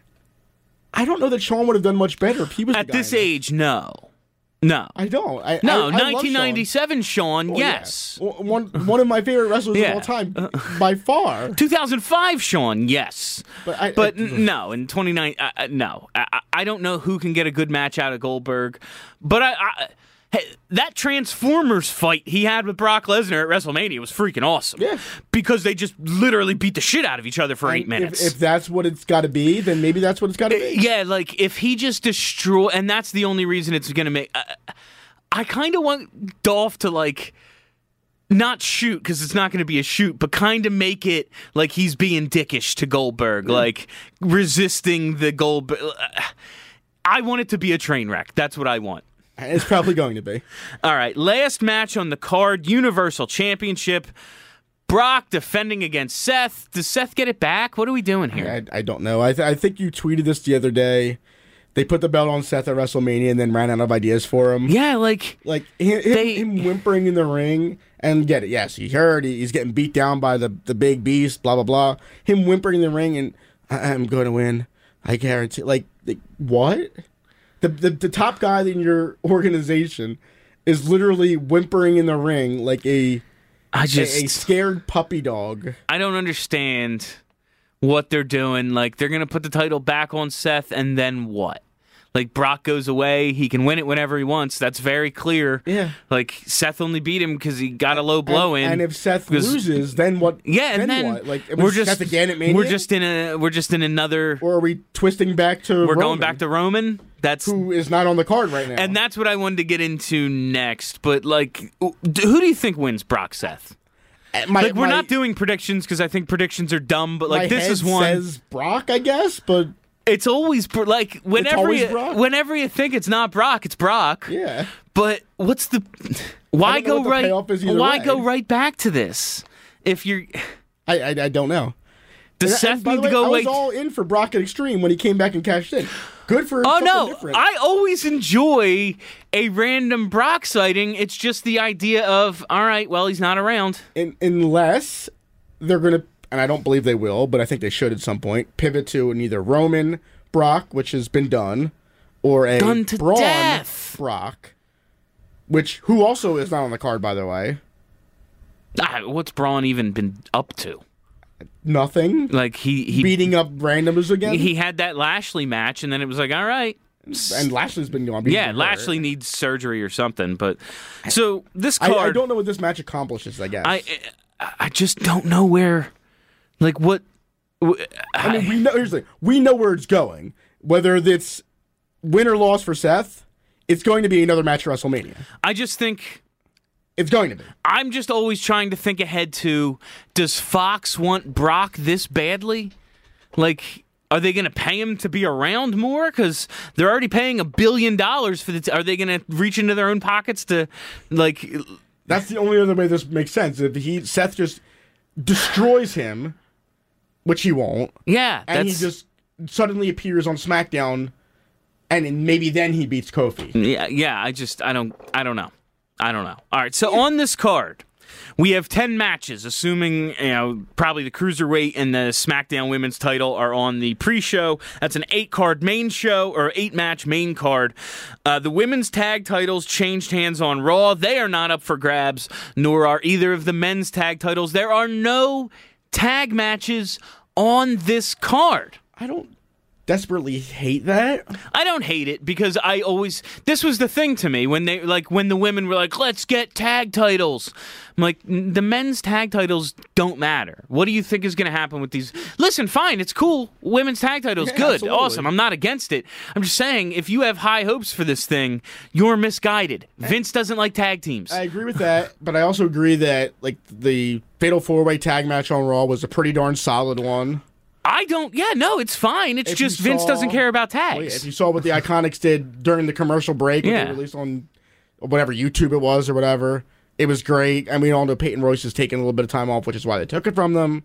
I don't know that Shawn would have done much better if he was at this age. No, I don't. I 1997 Shawn, yes. Yeah. One of my favorite wrestlers of all time, by far. 2005 Shawn, yes. But no, in 29, no. I don't know who can get a good match out of Goldberg, but hey, that Transformers fight he had with Brock Lesnar at WrestleMania was freaking awesome. Yeah. Because they just literally beat the shit out of each other for 8 minutes. If that's what it's got to be, then maybe that's what it's got to be. Yeah, like, if he just and that's the only reason it's going to make... I kind of want Dolph to, like, not shoot, because it's not going to be a shoot, but kind of make it like he's being dickish to Goldberg, like, resisting the Goldberg... I want it to be a train wreck. That's what I want. It's probably going to be. All right, last match on the card, Universal Championship. Brock defending against Seth. Does Seth get it back? What are we doing here? I don't know. I think you tweeted this the other day. They put the belt on Seth at WrestleMania and then ran out of ideas for him. Yeah, like him whimpering in the ring and get it. Yes, he heard he's getting beat down by the big beast. Blah blah blah. Him whimpering in the ring and I'm going to win. I guarantee. Like what? The top guy in your organization is literally whimpering in the ring like a scared puppy dog. I don't understand what they're doing. Like, they're going to put the title back on Seth, and then what? Like, Brock goes away. He can win it whenever he wants. That's very clear. Yeah. Like, Seth only beat him because he got a low blow in. And if Seth loses, then what? Yeah, and then what? Like, we're just Seth again at Mania? We're just in another. Or are we twisting back to? We're going back to Roman. Who is not on the card right now. And that's what I wanted to get into next. But, like, who do you think wins Brock Seth? We're not doing predictions because I think predictions are dumb, but like this is one. Says Brock, I guess, but it's always like whenever you think it's not Brock, it's Brock. Yeah. But what's the why go right? Why go right back to this? If you're, I don't know. Does Seth need to go? I was all in for Brock at Extreme when he came back and cashed in. Good for something different. I always enjoy a random Brock sighting. It's just the idea of, all right, well, he's not around. Unless they're going to, and I don't believe they will, but I think they should at some point, pivot to an either Roman Brock, which has been done, or a Braun Brock, who also is not on the card, by the way. What's Braun even been up to? Nothing. Like he beating up randomers again. He had that Lashley match, and then it was like, all right. And Lashley's been going. Yeah, Lashley needs surgery or something. But so this card, I don't know what this match accomplishes. I guess I just don't know where. Like what? I mean, we know. Here's the thing: we know where it's going. Whether it's win or loss for Seth, it's going to be another match at WrestleMania. I just think. It's going to be. I'm just always trying to think ahead to, does Fox want Brock this badly? Like, are they going to pay him to be around more? Because they're already paying $1 billion for the... Are they going to reach into their own pockets to, like... That's the only other way this makes sense. If Seth just destroys him, which he won't. Yeah. And he just suddenly appears on SmackDown, and maybe then he beats Kofi. Yeah, I don't know. All right, so on this card, we have 10 matches, assuming probably the Cruiserweight and the SmackDown Women's title are on the pre-show. That's an 8-card main show, or 8-match main card. The women's tag titles changed hands on Raw. They are not up for grabs, nor are either of the men's tag titles. There are no tag matches on this card. I don't desperately hate that. I don't hate it because this was the thing to me when the women were like, let's get tag titles. I'm like, the men's tag titles don't matter. What do you think is going to happen with these? Listen, fine, it's cool. Women's tag titles, good, absolutely. Awesome. I'm not against it. I'm just saying, if you have high hopes for this thing, you're misguided. Vince doesn't like tag teams. I agree with that, but I also agree that like the Fatal 4-Way tag match on Raw was a pretty darn solid one. It's fine. It's just Vince doesn't care about tags. Well, if you saw what the Iconics did during the commercial break, when they released on whatever YouTube it was or whatever, it was great. I mean, all know Peyton Royce is taking a little bit of time off, which is why they took it from them.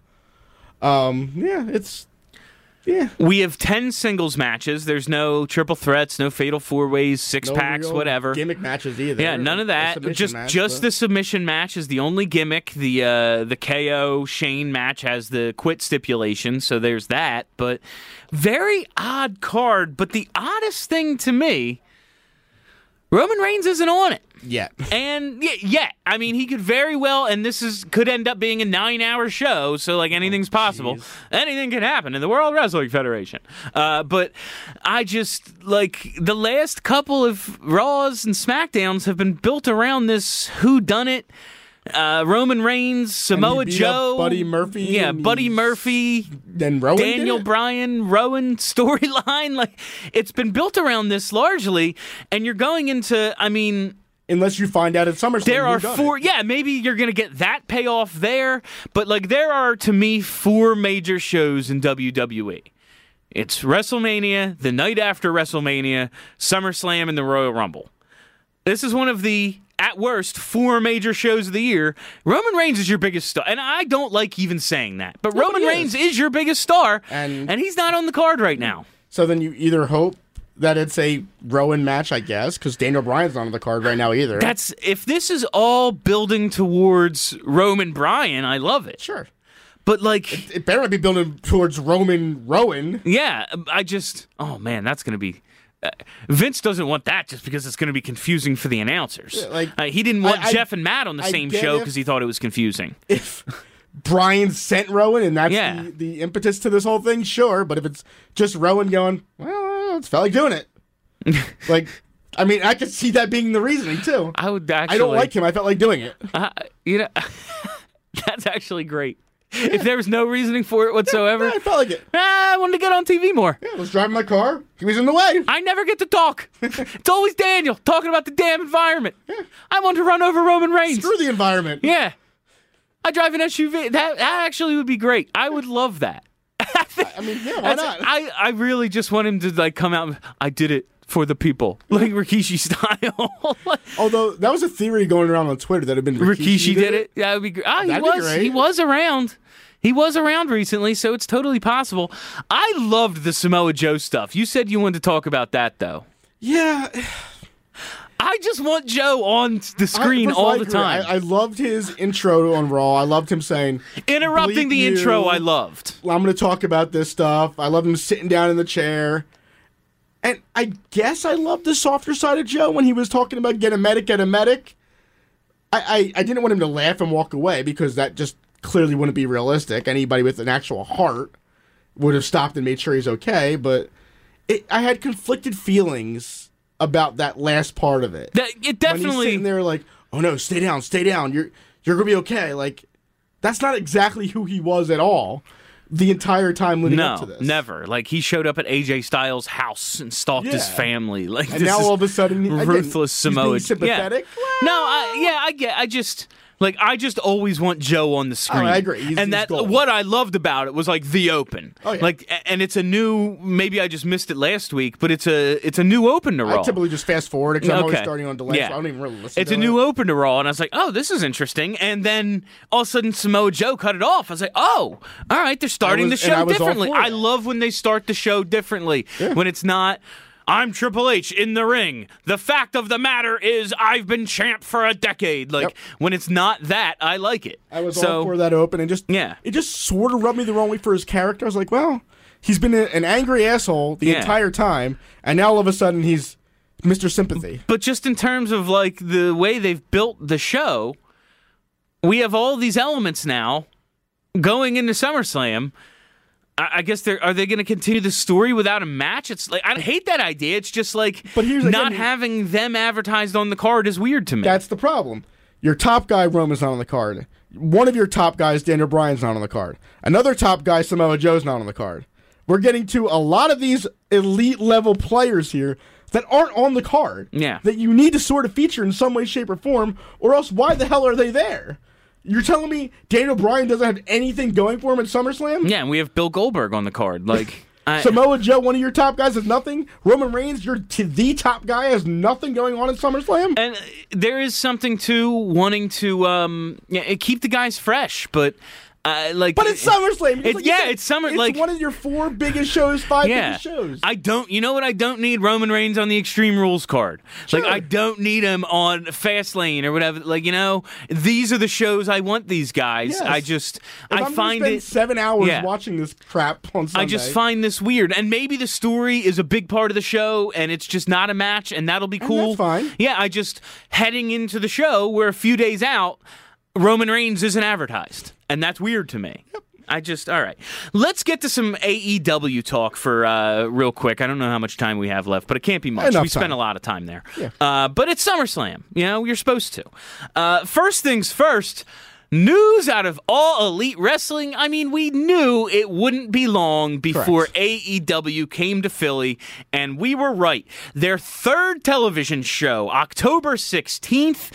We have 10 singles matches. There's no triple threats, no fatal 4-ways, 6-packs, whatever. Gimmick matches either. Yeah, none of that. Just the submission match is the only gimmick. The KO Shane match has the quit stipulation, so there's that. But very odd card. But the oddest thing to me, Roman Reigns isn't on it. Yet. And yet. I mean, he could very well, and could end up being a 9-hour show, so like anything's possible. Anything can happen in the World Wrestling Federation. But I just, like, the last couple of Raws and SmackDowns have been built around this whodunit. Roman Reigns, Samoa Joe, Buddy Murphy, Buddy Murphy, then Rowan, Daniel Bryan, Rowan storyline. Like, it's been built around this largely, and you're going into, I mean, unless you find out at SummerSlam, there are 4. Yeah, maybe you're going to get that payoff there, but like there are to me 4 major shows in WWE. It's WrestleMania, the night after WrestleMania, SummerSlam, and the Royal Rumble. This is one of the, at worst, 4 major shows of the year. Roman Reigns is your biggest star. And I don't like even saying that. But Roman Reigns is your biggest star. And he's not on the card right now. So then you either hope that it's a Rowan match, I guess, because Daniel Bryan's not on the card right now either. If this is all building towards Roman Bryan, I love it. Sure. But, like, it better not be building towards Rowan. Yeah, oh, man, that's going to be... Vince doesn't want that just because it's going to be confusing for the announcers. Yeah, like, he didn't want Jeff and Matt on the same show because he thought it was confusing. If Bryan sent Rowan and that's the impetus to this whole thing, sure. But if it's just Rowan going, well, it's felt like doing it. Like, I mean, I could see that being the reasoning, too. I don't like him. I felt like doing it. That's actually great. Yeah. If there was no reasoning for it whatsoever. Yeah, I felt like it. I wanted to get on TV more. Yeah, I was driving my car. He was in the way. I never get to talk. It's always Daniel talking about the damn environment. Yeah. I wanted to run over Roman Reigns. Screw the environment. Yeah. I drive an SUV. That actually would be great. I would love that. I mean, yeah, why not? I really just want him to like come out. I did it for the people, like Rikishi style. Although that was a theory going around on Twitter that had been Rikishi did it. That would be great. That'd be great. He was around. He was around recently, so it's totally possible. I loved the Samoa Joe stuff. You said you wanted to talk about that, though. Yeah. I just want Joe on the screen all the time. I loved his intro on Raw. I loved him saying... Interrupting the intro, I loved. I'm going to talk about this stuff. I loved him sitting down in the chair. And I guess I loved the softer side of Joe when he was talking about get a medic. I didn't want him to laugh and walk away because that just clearly wouldn't be realistic. Anybody with an actual heart would have stopped and made sure he's okay. But I had conflicted feelings about that last part of it. It definitely... When he's sitting there like, oh no, stay down. You're going to be okay. Like, that's not exactly who he was at all the entire time leading up to this. No, never. Like, he showed up at AJ Styles' house and stalked his family. Like, and now all of a sudden, ruthless Samoa. He's being sympathetic? Yeah. No, I just always want Joe on the screen. Oh, I agree. He's gold. What I loved about it was like the open. Oh, yeah. Like, and it's a new. Maybe I just missed it last week, but it's a new open to Raw. I typically just fast forward because I'm always starting on delay, so I don't even really listen. It's a new open to Raw, and I was like, oh, this is interesting. And then all of a sudden, Samoa Joe cut it off. I was like, oh, all right, they're starting the show differently. I love when they start the show differently. Yeah. When it's not. I'm Triple H in the ring. The fact of the matter is I've been champ for a decade. Like, when it's not that, I like it. I was all for that open, and it just sort of rubbed me the wrong way for his character. I was like, well, he's been an angry asshole the entire time, and now all of a sudden he's Mr. Sympathy. But just in terms of, like, the way they've built the show, we have all these elements now going into SummerSlam. I guess are they going to continue the story without a match? It's like I hate that idea. It's just like not having them advertised on the card is weird to me. That's the problem. Your top guy Roman's not on the card. One of your top guys, Daniel Bryan's not on the card. Another top guy, Samoa Joe's not on the card. We're getting to a lot of these elite level players here that aren't on the card. Yeah. That you need to sort of feature in some way, shape, or form, or else why the hell are they there? You're telling me Daniel Bryan doesn't have anything going for him at SummerSlam? Yeah, and we have Bill Goldberg on the card. Like Samoa Joe, one of your top guys, has nothing. Roman Reigns, the top guy, has nothing going on at SummerSlam. And there is something to wanting to keep the guys fresh, but. But it's SummerSlam. It's Summer. It's one of your 4 biggest shows, 5 biggest shows. You know what? I don't need Roman Reigns on the Extreme Rules card. Sure. Like, I don't need him on Fastlane or whatever. Like, these are the shows I want these guys. Yes. I find it 7 hours watching this crap on Sunday. I just find this weird. And maybe the story is a big part of the show, and it's just not a match, and that'll be cool. And that's fine. Yeah, I just heading into the show, we're a few days out. Roman Reigns isn't advertised, and that's weird to me. Yep. All right. Let's get to some AEW talk for real quick. I don't know how much time we have left, but it can't be much. We spent a lot of time there. Yeah. But it's SummerSlam. You're supposed to. First things first, news out of All Elite Wrestling. I mean, we knew it wouldn't be long before AEW came to Philly, and we were right. Their third television show, October 16th,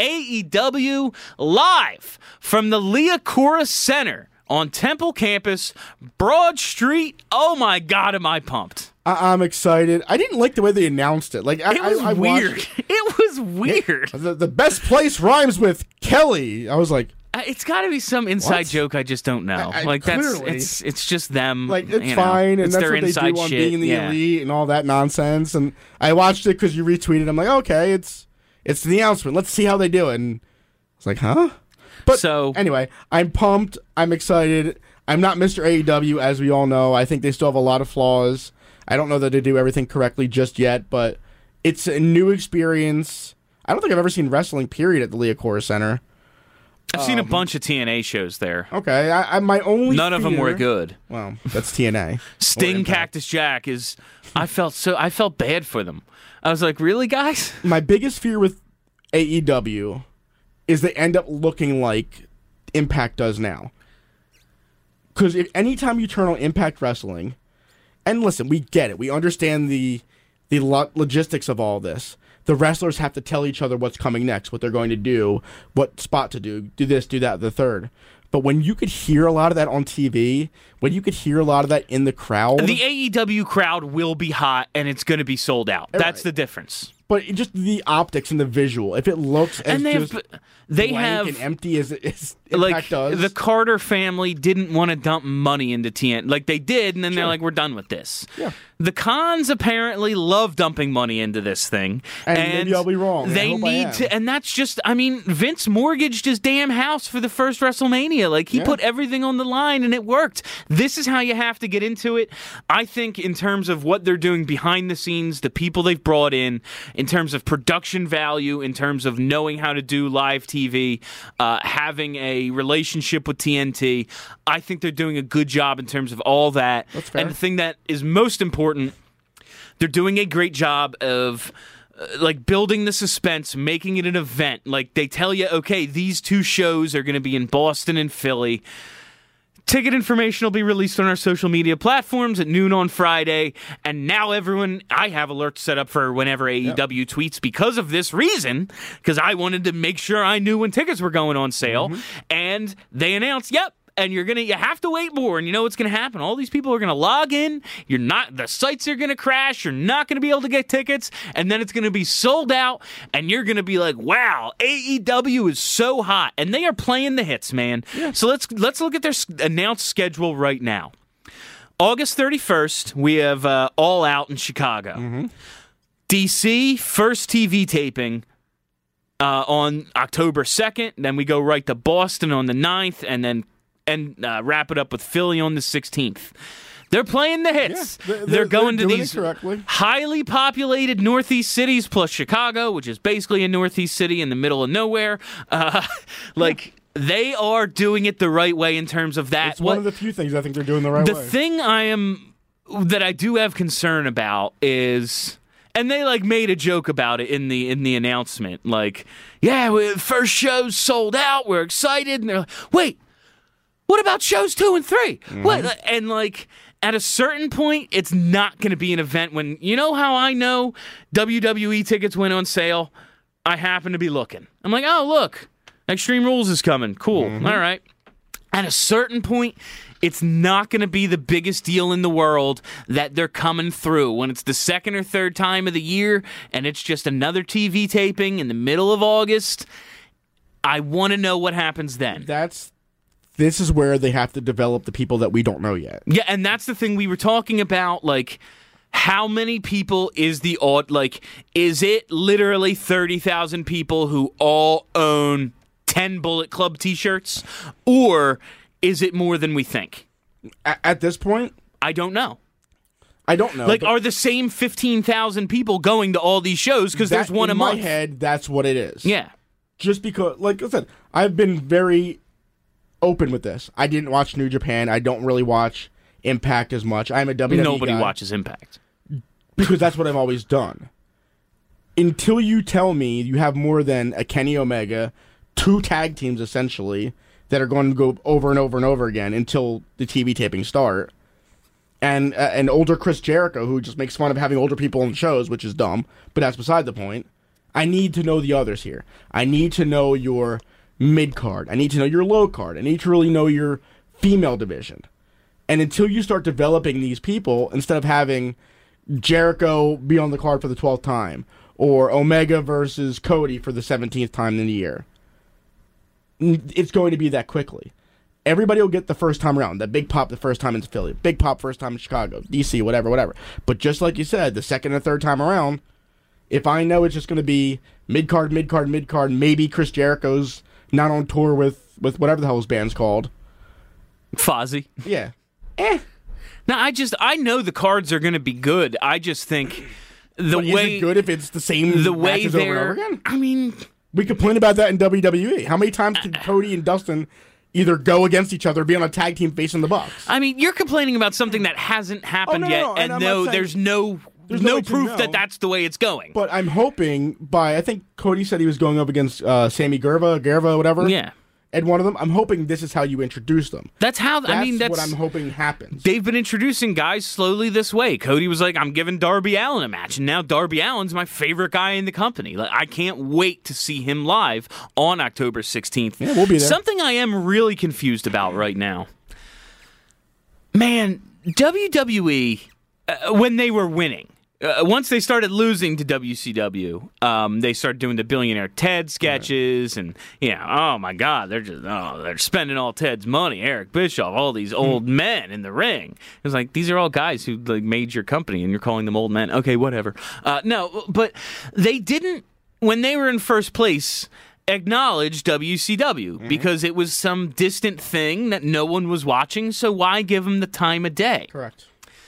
AEW live from the Liacouras Center on Temple Campus, Broad Street. Oh my God, am I pumped. I'm excited. I didn't like the way they announced it. Like it was weird. It was weird. The best place rhymes with Kelly. I was like, it's got to be some inside joke I just don't know. It's just them. Like it's fine, and that's what they do on being the elite and all that nonsense. And I watched it because you retweeted. I'm like, okay, it's the announcement. Let's see how they do it. And it's like, huh? But anyway, I'm pumped. I'm excited. I'm not Mr. AEW, as we all know. I think they still have a lot of flaws. I don't know that they do everything correctly just yet, but it's a new experience. I don't think I've ever seen wrestling, period, at the Liacouras Center. I've seen a bunch of TNA shows there. Okay, my only None of them were good. Well, that's TNA. Sting Cactus Jack is... I felt bad for them. I was like, really, guys? My biggest fear with AEW is they end up looking like Impact does now. Because anytime you turn on Impact Wrestling... And listen, we get it. We understand the the logistics of all this. The wrestlers have to tell each other what's coming next, what they're going to do, what spot to do this, do that, the third. But when you could hear a lot of that on TV, when you could hear a lot of that in the crowd... The AEW crowd will be hot, and it's going to be sold out. That's the difference. But just the optics and the visual, if it looks as they blank have and empty as Impact like does. The Carter family didn't want to dump money into TNT. Like they did, and then they're like, we're done with this. Yeah. The Khans apparently love dumping money into this thing. And maybe I'll be wrong. They need to, and that's just, I mean, Vince mortgaged his damn house for the first WrestleMania. Like, he put everything on the line, and it worked. This is how you have to get into it. I think in terms of what they're doing behind the scenes, the people they've brought in terms of production value, in terms of knowing how to do live TV, having a relationship with TNT, I think they're doing a good job in terms of all that. That's fair. And the thing that is most important, they're doing a great job of like building the suspense, making it an event. Like they tell you, okay, these two shows are going to be in Boston and Philly. Ticket information will be released on our social media platforms at noon on Friday. And now I have alerts set up for whenever AEW tweets because of this reason, because I wanted to make sure I knew when tickets were going on sale. And they announced, and you have to wait more, and you know what's going to happen. All these people are going to log in. The sites are going to crash. You're not going to be able to get tickets, and then it's going to be sold out, and you're going to be like, wow, AEW is so hot, and they are playing the hits, man. Yeah. So let's look at their announced schedule right now. August 31st, we have All Out in Chicago. DC, first TV taping on October 2nd. Then we go right to Boston on the 9th, and wrap it up with Philly on the 16th. They're playing the hits. Yeah, they're going to these correctly. highly populated Northeast cities plus Chicago, which is basically a Northeast city in the middle of nowhere. They are doing it the right way in terms of that. It's one of the few things I think they're doing the right way. The thing that I do have concern about is... And they made a joke about it in the announcement. First show's sold out. We're excited. And they're like, wait, what about shows 2 and 3? What? And at a certain point, it's not going to be an event when, you know how I know WWE tickets went on sale? I happen to be looking. I'm like, oh, look, Extreme Rules is coming. Cool. All right. At a certain point, it's not going to be the biggest deal in the world that they're coming through. When it's the second or third time of the year and it's just another TV taping in the middle of August, I want to know what happens then. This is where they have to develop the people that we don't know yet. Yeah, and that's the thing we were talking about, how many people is the is it literally 30,000 people who all own 10 Bullet Club t-shirts, or is it more than we think? At this point, I don't know. Are the same 15,000 people going to all these shows because there's one a month? In my head, that's what it is. Yeah. Just because, like I said, I've been very open with this. I didn't watch New Japan. I don't really watch Impact as much. I'm a WWE Nobody guy watches Impact. Because that's what I've always done. Until you tell me you have more than a Kenny Omega, 2 tag teams essentially, that are going to go over and over and over again until the TV tapings start, and an older Chris Jericho who just makes fun of having older people on shows, which is dumb, but that's beside the point. I need to know the others here. I need to know your mid-card. I need to know your low-card. I need to really know your female division. And until you start developing these people, instead of having Jericho be on the card for the 12th time, or Omega versus Cody for the 17th time in the year, it's going to be that quickly. Everybody will get the first time around. That big pop the first time in Philly. Big pop first time in Chicago. DC, whatever. But just like you said, the second and third time around, if I know it's just going to be mid-card, maybe Chris Jericho's not on tour with whatever the hell his band's called. Fozzy. Yeah. Now, I know the cards are going to be good. I just think is it good if it's the same matches over and over again? I mean... We complain about that in WWE. How many times can Cody and Dustin either go against each other or be on a tag team facing the Bucks? I mean, you're complaining about something that hasn't happened yet, there's no proof that that's the way it's going. But I'm hoping I think Cody said he was going up against Sammy Guevara, whatever. Yeah. and one of them, I'm hoping this is how you introduce them. That's how. That's what I'm hoping happens. They've been introducing guys slowly this way. Cody was like, I'm giving Darby Allin a match, and now Darby Allin's my favorite guy in the company. Like, I can't wait to see him live on October 16th. Yeah, we'll be there. Something I am really confused about right now. Man, WWE, when they were winning, once they started losing to WCW, they started doing the Billionaire Ted sketches, and oh my God, they're spending all Ted's money. Eric Bischoff, all these old men in the ring. It was like, these are all guys who like made your company, and you're calling them old men. Okay, whatever. No, but they didn't, when they were in first place, acknowledge WCW because it was some distant thing that no one was watching. So why give them the time of day? Correct.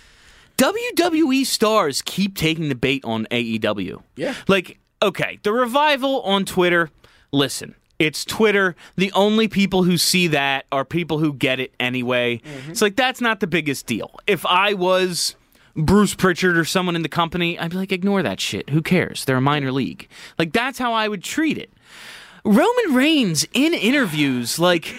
WWE stars keep taking the bait on AEW. Yeah. Like, okay, the revival on Twitter, listen, it's Twitter. The only people who see that are people who get it anyway. It's like, that's not the biggest deal. If I was Bruce Pritchard or someone in the company, I'd be like, ignore that shit. Who cares? They're a minor league. Like, that's how I would treat it. Roman Reigns in interviews, like,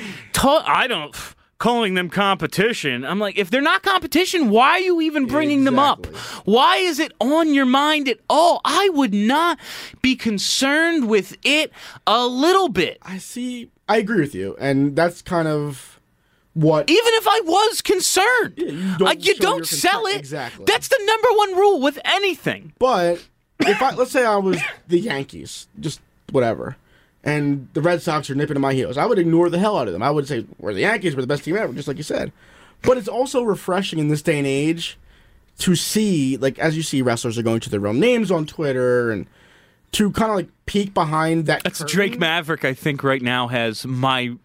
calling them competition. I'm like, if they're not competition, why are you even bringing them up? Why is it on your mind at all? I would not be concerned with it a little bit. I agree with you, and that's kind of what... Even if I was concerned, you don't sell it. Exactly. That's the number one rule with anything. But if let's say I was the Yankees, just whatever, and the Red Sox are nipping at my heels, I would ignore the hell out of them. I would say, we're the Yankees, we're the best team ever, just like you said. But it's also refreshing in this day and age to see, like, as you see wrestlers are going to their real names on Twitter, and to kind of, like, peek behind that That's curtain. Drake Maverick, I think, right now has my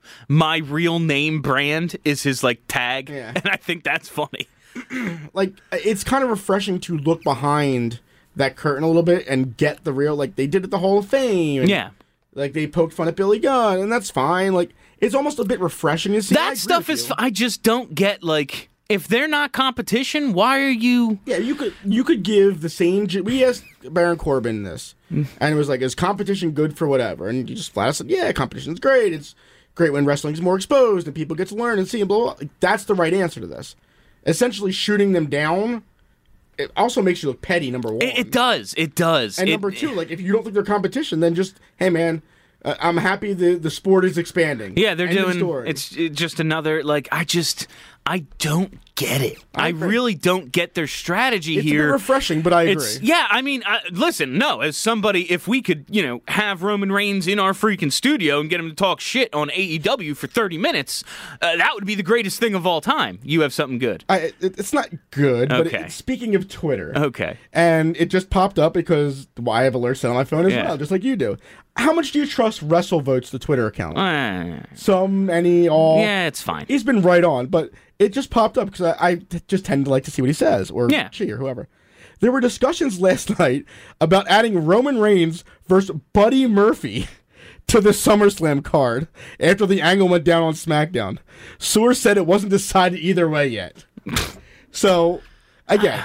real name brand is his, like, tag, and I think that's funny. Like, it's kind of refreshing to look behind that curtain a little bit and get the real, like, they did it the Hall of Fame. Yeah. Like, they poked fun at Billy Gunn, and that's fine. Like, it's almost a bit refreshing to see. That stuff is... I just don't get, like... If they're not competition, why are you... Yeah, you could give the same... We asked Baron Corbin this, and it was like, is competition good for whatever? And you just flat out said, yeah, competition's great. It's great when wrestling's more exposed, and people get to learn and see, and blah, blah, blah. That's the right answer to this. Essentially, shooting them down... It also makes you look petty, number one. It does. And number two, like, if you don't think they're competition, then just, hey, man, I'm happy the sport is expanding. Yeah, they're doing... It's just another, like, I don't get it. I really don't get their strategy here. It's a bit refreshing, but I agree. Yeah, I mean, listen, no, as somebody, if we could, have Roman Reigns in our freaking studio and get him to talk shit on AEW for 30 minutes, that would be the greatest thing of all time. You have something good. It's not good, okay. But speaking of Twitter. Okay. And it just popped up because I have alerts set on my phone as well, just like you do. How much do you trust WrestleVotes, the Twitter account? Some, any, all? Yeah, it's fine. He's been right on, but it just popped up because I just tend to like to see what he says, or she, or whoever. There were discussions last night about adding Roman Reigns versus Buddy Murphy to the SummerSlam card after the angle went down on SmackDown. Source said it wasn't decided either way yet. So, again...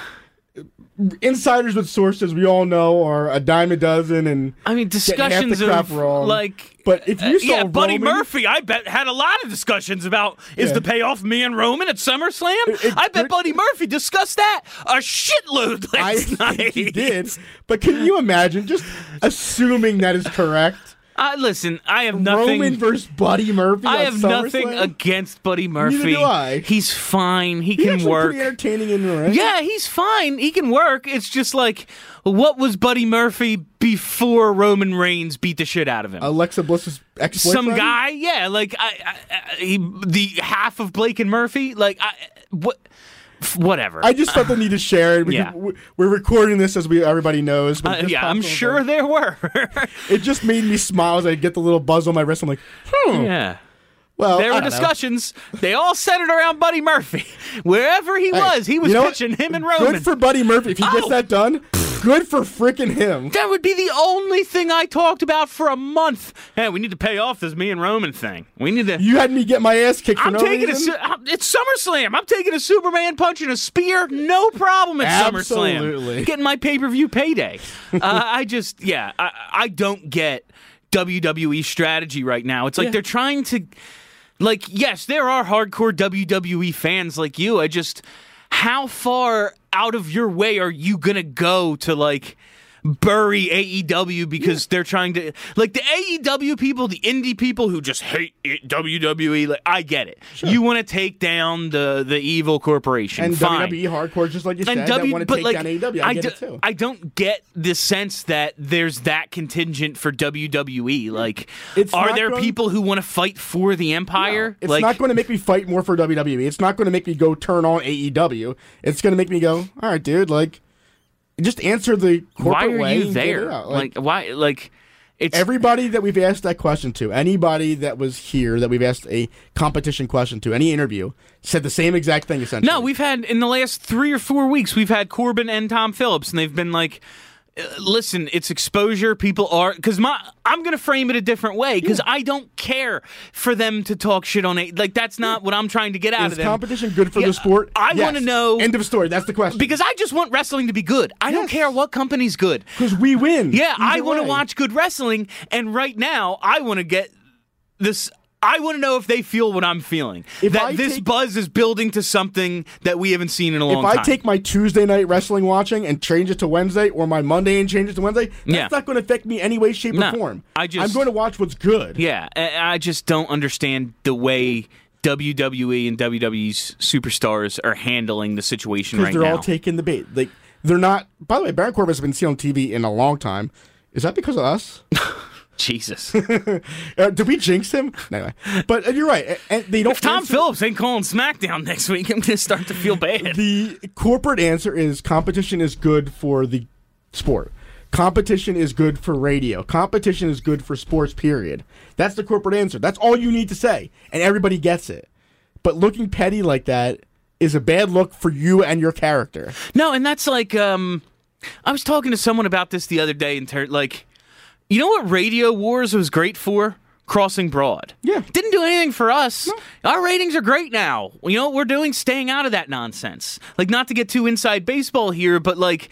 Insiders with sources we all know are a dime a dozen, and I mean discussions half the crap of wrong. like, but if you saw Buddy Roman, Murphy, I bet had a lot of discussions about is the payoff me and Roman at SummerSlam. I bet Buddy Murphy discussed that a shitload last night. Think he did, but can you imagine just assuming that is correct? Listen, I have nothing. Roman versus Buddy Murphy. I have nothing against Buddy Murphy. Neither do I. He's fine. He can work. Pretty entertaining in the ring. Yeah, he's fine. He can work. It's just like, what was Buddy Murphy before Roman Reigns beat the shit out of him? Alexa Bliss's ex-boyfriend? Some guy, yeah, like the half of Blake and Murphy, like what. Whatever. I just felt the need to share it. We're recording this as everybody knows. But I'm sure there were. It just made me smile as I get the little buzz on my wrist. I'm like, Yeah. Well, there were discussions. They all centered around Buddy Murphy. Wherever he was pitching him and Roman. Good for Buddy Murphy. If he gets that done, good for freaking him. That would be the only thing I talked about for a month. Hey, we need to pay off this me and Roman thing. We need to. You had me get my ass kicked for no reason. It's SummerSlam. I'm taking a Superman punch and a spear. No problem at SummerSlam. Getting my pay-per-view payday. I don't get WWE strategy right now. It's like they're trying to, like, yes, there are hardcore WWE fans like you. How far out of your way are you going to go to, like, bury AEW because they're trying to, like, the AEW people, the indie people who just hate WWE, like, I get it. Sure. You want to take down the evil corporation. And fine. WWE hardcore, just like you said, that want to take down AEW. I get it too. I don't get the sense that there's that contingent for WWE. Like, are there people who want to fight for the Empire? No, it's not going to make me fight more for WWE. It's not going to make me go turn on AEW. It's going to make me go, all right, dude, like, just answer the corporate way. Why are you there? Like, why? Like, it's everybody that we've asked that question to, anybody that was here that we've asked a competition question to, any interview, said the same exact thing, essentially. No, we've had, in the last 3 or 4 weeks, we've had Corbin and Tom Phillips, and they've been like, listen, it's exposure. People are, because I'm going to frame it a different way, because I don't care for them to talk shit on it. Like, that's not what I'm trying to get out of them. Is competition good for the sport? I want to know. End of story. That's the question. Because I just want wrestling to be good. I don't care what company's good. Because we win. Yeah, I want to watch good wrestling, and right now, I want to get this. I want to know if they feel what I'm feeling. This buzz is building to something that we haven't seen in a long time. If I take my Tuesday night wrestling watching and change it to Wednesday, or my Monday and change it to Wednesday, that's not going to affect me any way, shape, or form. I'm going to watch what's good. Yeah, I just don't understand the way WWE and WWE's superstars are handling the situation right now. Because they're all taking the bait. They're not. By the way, Baron Corbin has been seen on TV in a long time. Is that because of us? Jesus. Did we jinx him? Anyway. But you're right. And they don't. If Tom Phillips ain't calling SmackDown next week, I'm going to start to feel bad. The corporate answer is competition is good for the sport. Competition is good for radio. Competition is good for sports, period. That's the corporate answer. That's all you need to say. And everybody gets it. But looking petty like that is a bad look for you and your character. No, and that's like, I was talking to someone about this the other day, you know what Radio Wars was great for? Crossing Broad. Yeah. Didn't do anything for us. No. Our ratings are great now. You know what we're doing? Staying out of that nonsense. Like, not to get too inside baseball here, but, like,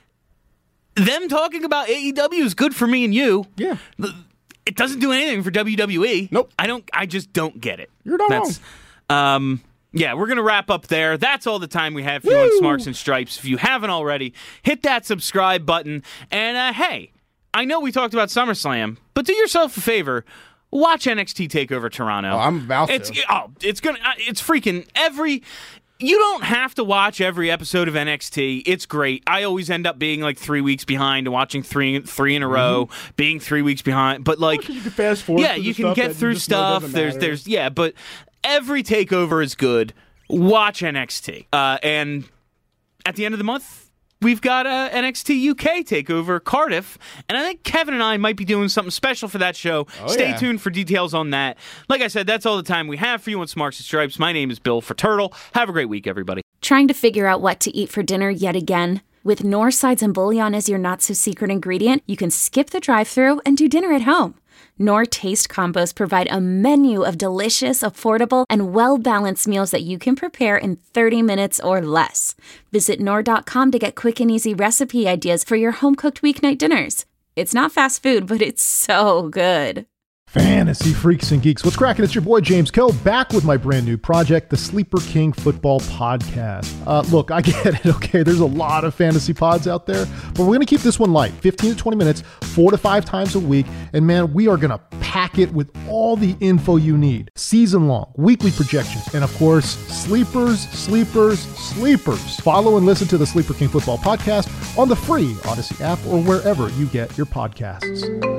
them talking about AEW is good for me and you. Yeah. It doesn't do anything for WWE. Nope. I just don't get it. You're not wrong. Yeah, we're going to wrap up there. That's all the time we have for you on Smarks and Stripes. If you haven't already, hit that subscribe button. And, hey, I know we talked about SummerSlam, but do yourself a favor. Watch NXT TakeOver Toronto. Oh, I'm about to. It's freaking every. You don't have to watch every episode of NXT. It's great. I always end up being like 3 weeks behind and watching three in a row, being 3 weeks behind. But like, you can fast forward. Yeah, you can get through stuff. There's but every takeover is good. Watch NXT. And at the end of the month, we've got NXT UK TakeOver Cardiff, and I think Kevin and I might be doing something special for that show. Stay tuned for details on that. Like I said, that's all the time we have for you on Smarks and Stripes. My name is Bill for Turtle. Have a great week, everybody. Trying to figure out what to eat for dinner yet again? With Knorr sides and bouillon as your not-so-secret ingredient, you can skip the drive-thru and do dinner at home. Knorr Taste Combos provide a menu of delicious, affordable, and well-balanced meals that you can prepare in 30 minutes or less. Visit Knorr.com to get quick and easy recipe ideas for your home-cooked weeknight dinners. It's not fast food, but it's so good. Fantasy freaks and geeks. What's cracking? It's your boy James Kill back with my brand new project, the Sleeper King Football Podcast. Look, I get it, okay? There's a lot of fantasy pods out there, but we're going to keep this one light, 15 to 20 minutes, 4 to 5 times a week. And man, we are going to pack it with all the info you need. Season long, weekly projections, and of course, sleepers. Follow and listen to the Sleeper King Football Podcast on the free Odyssey app or wherever you get your podcasts.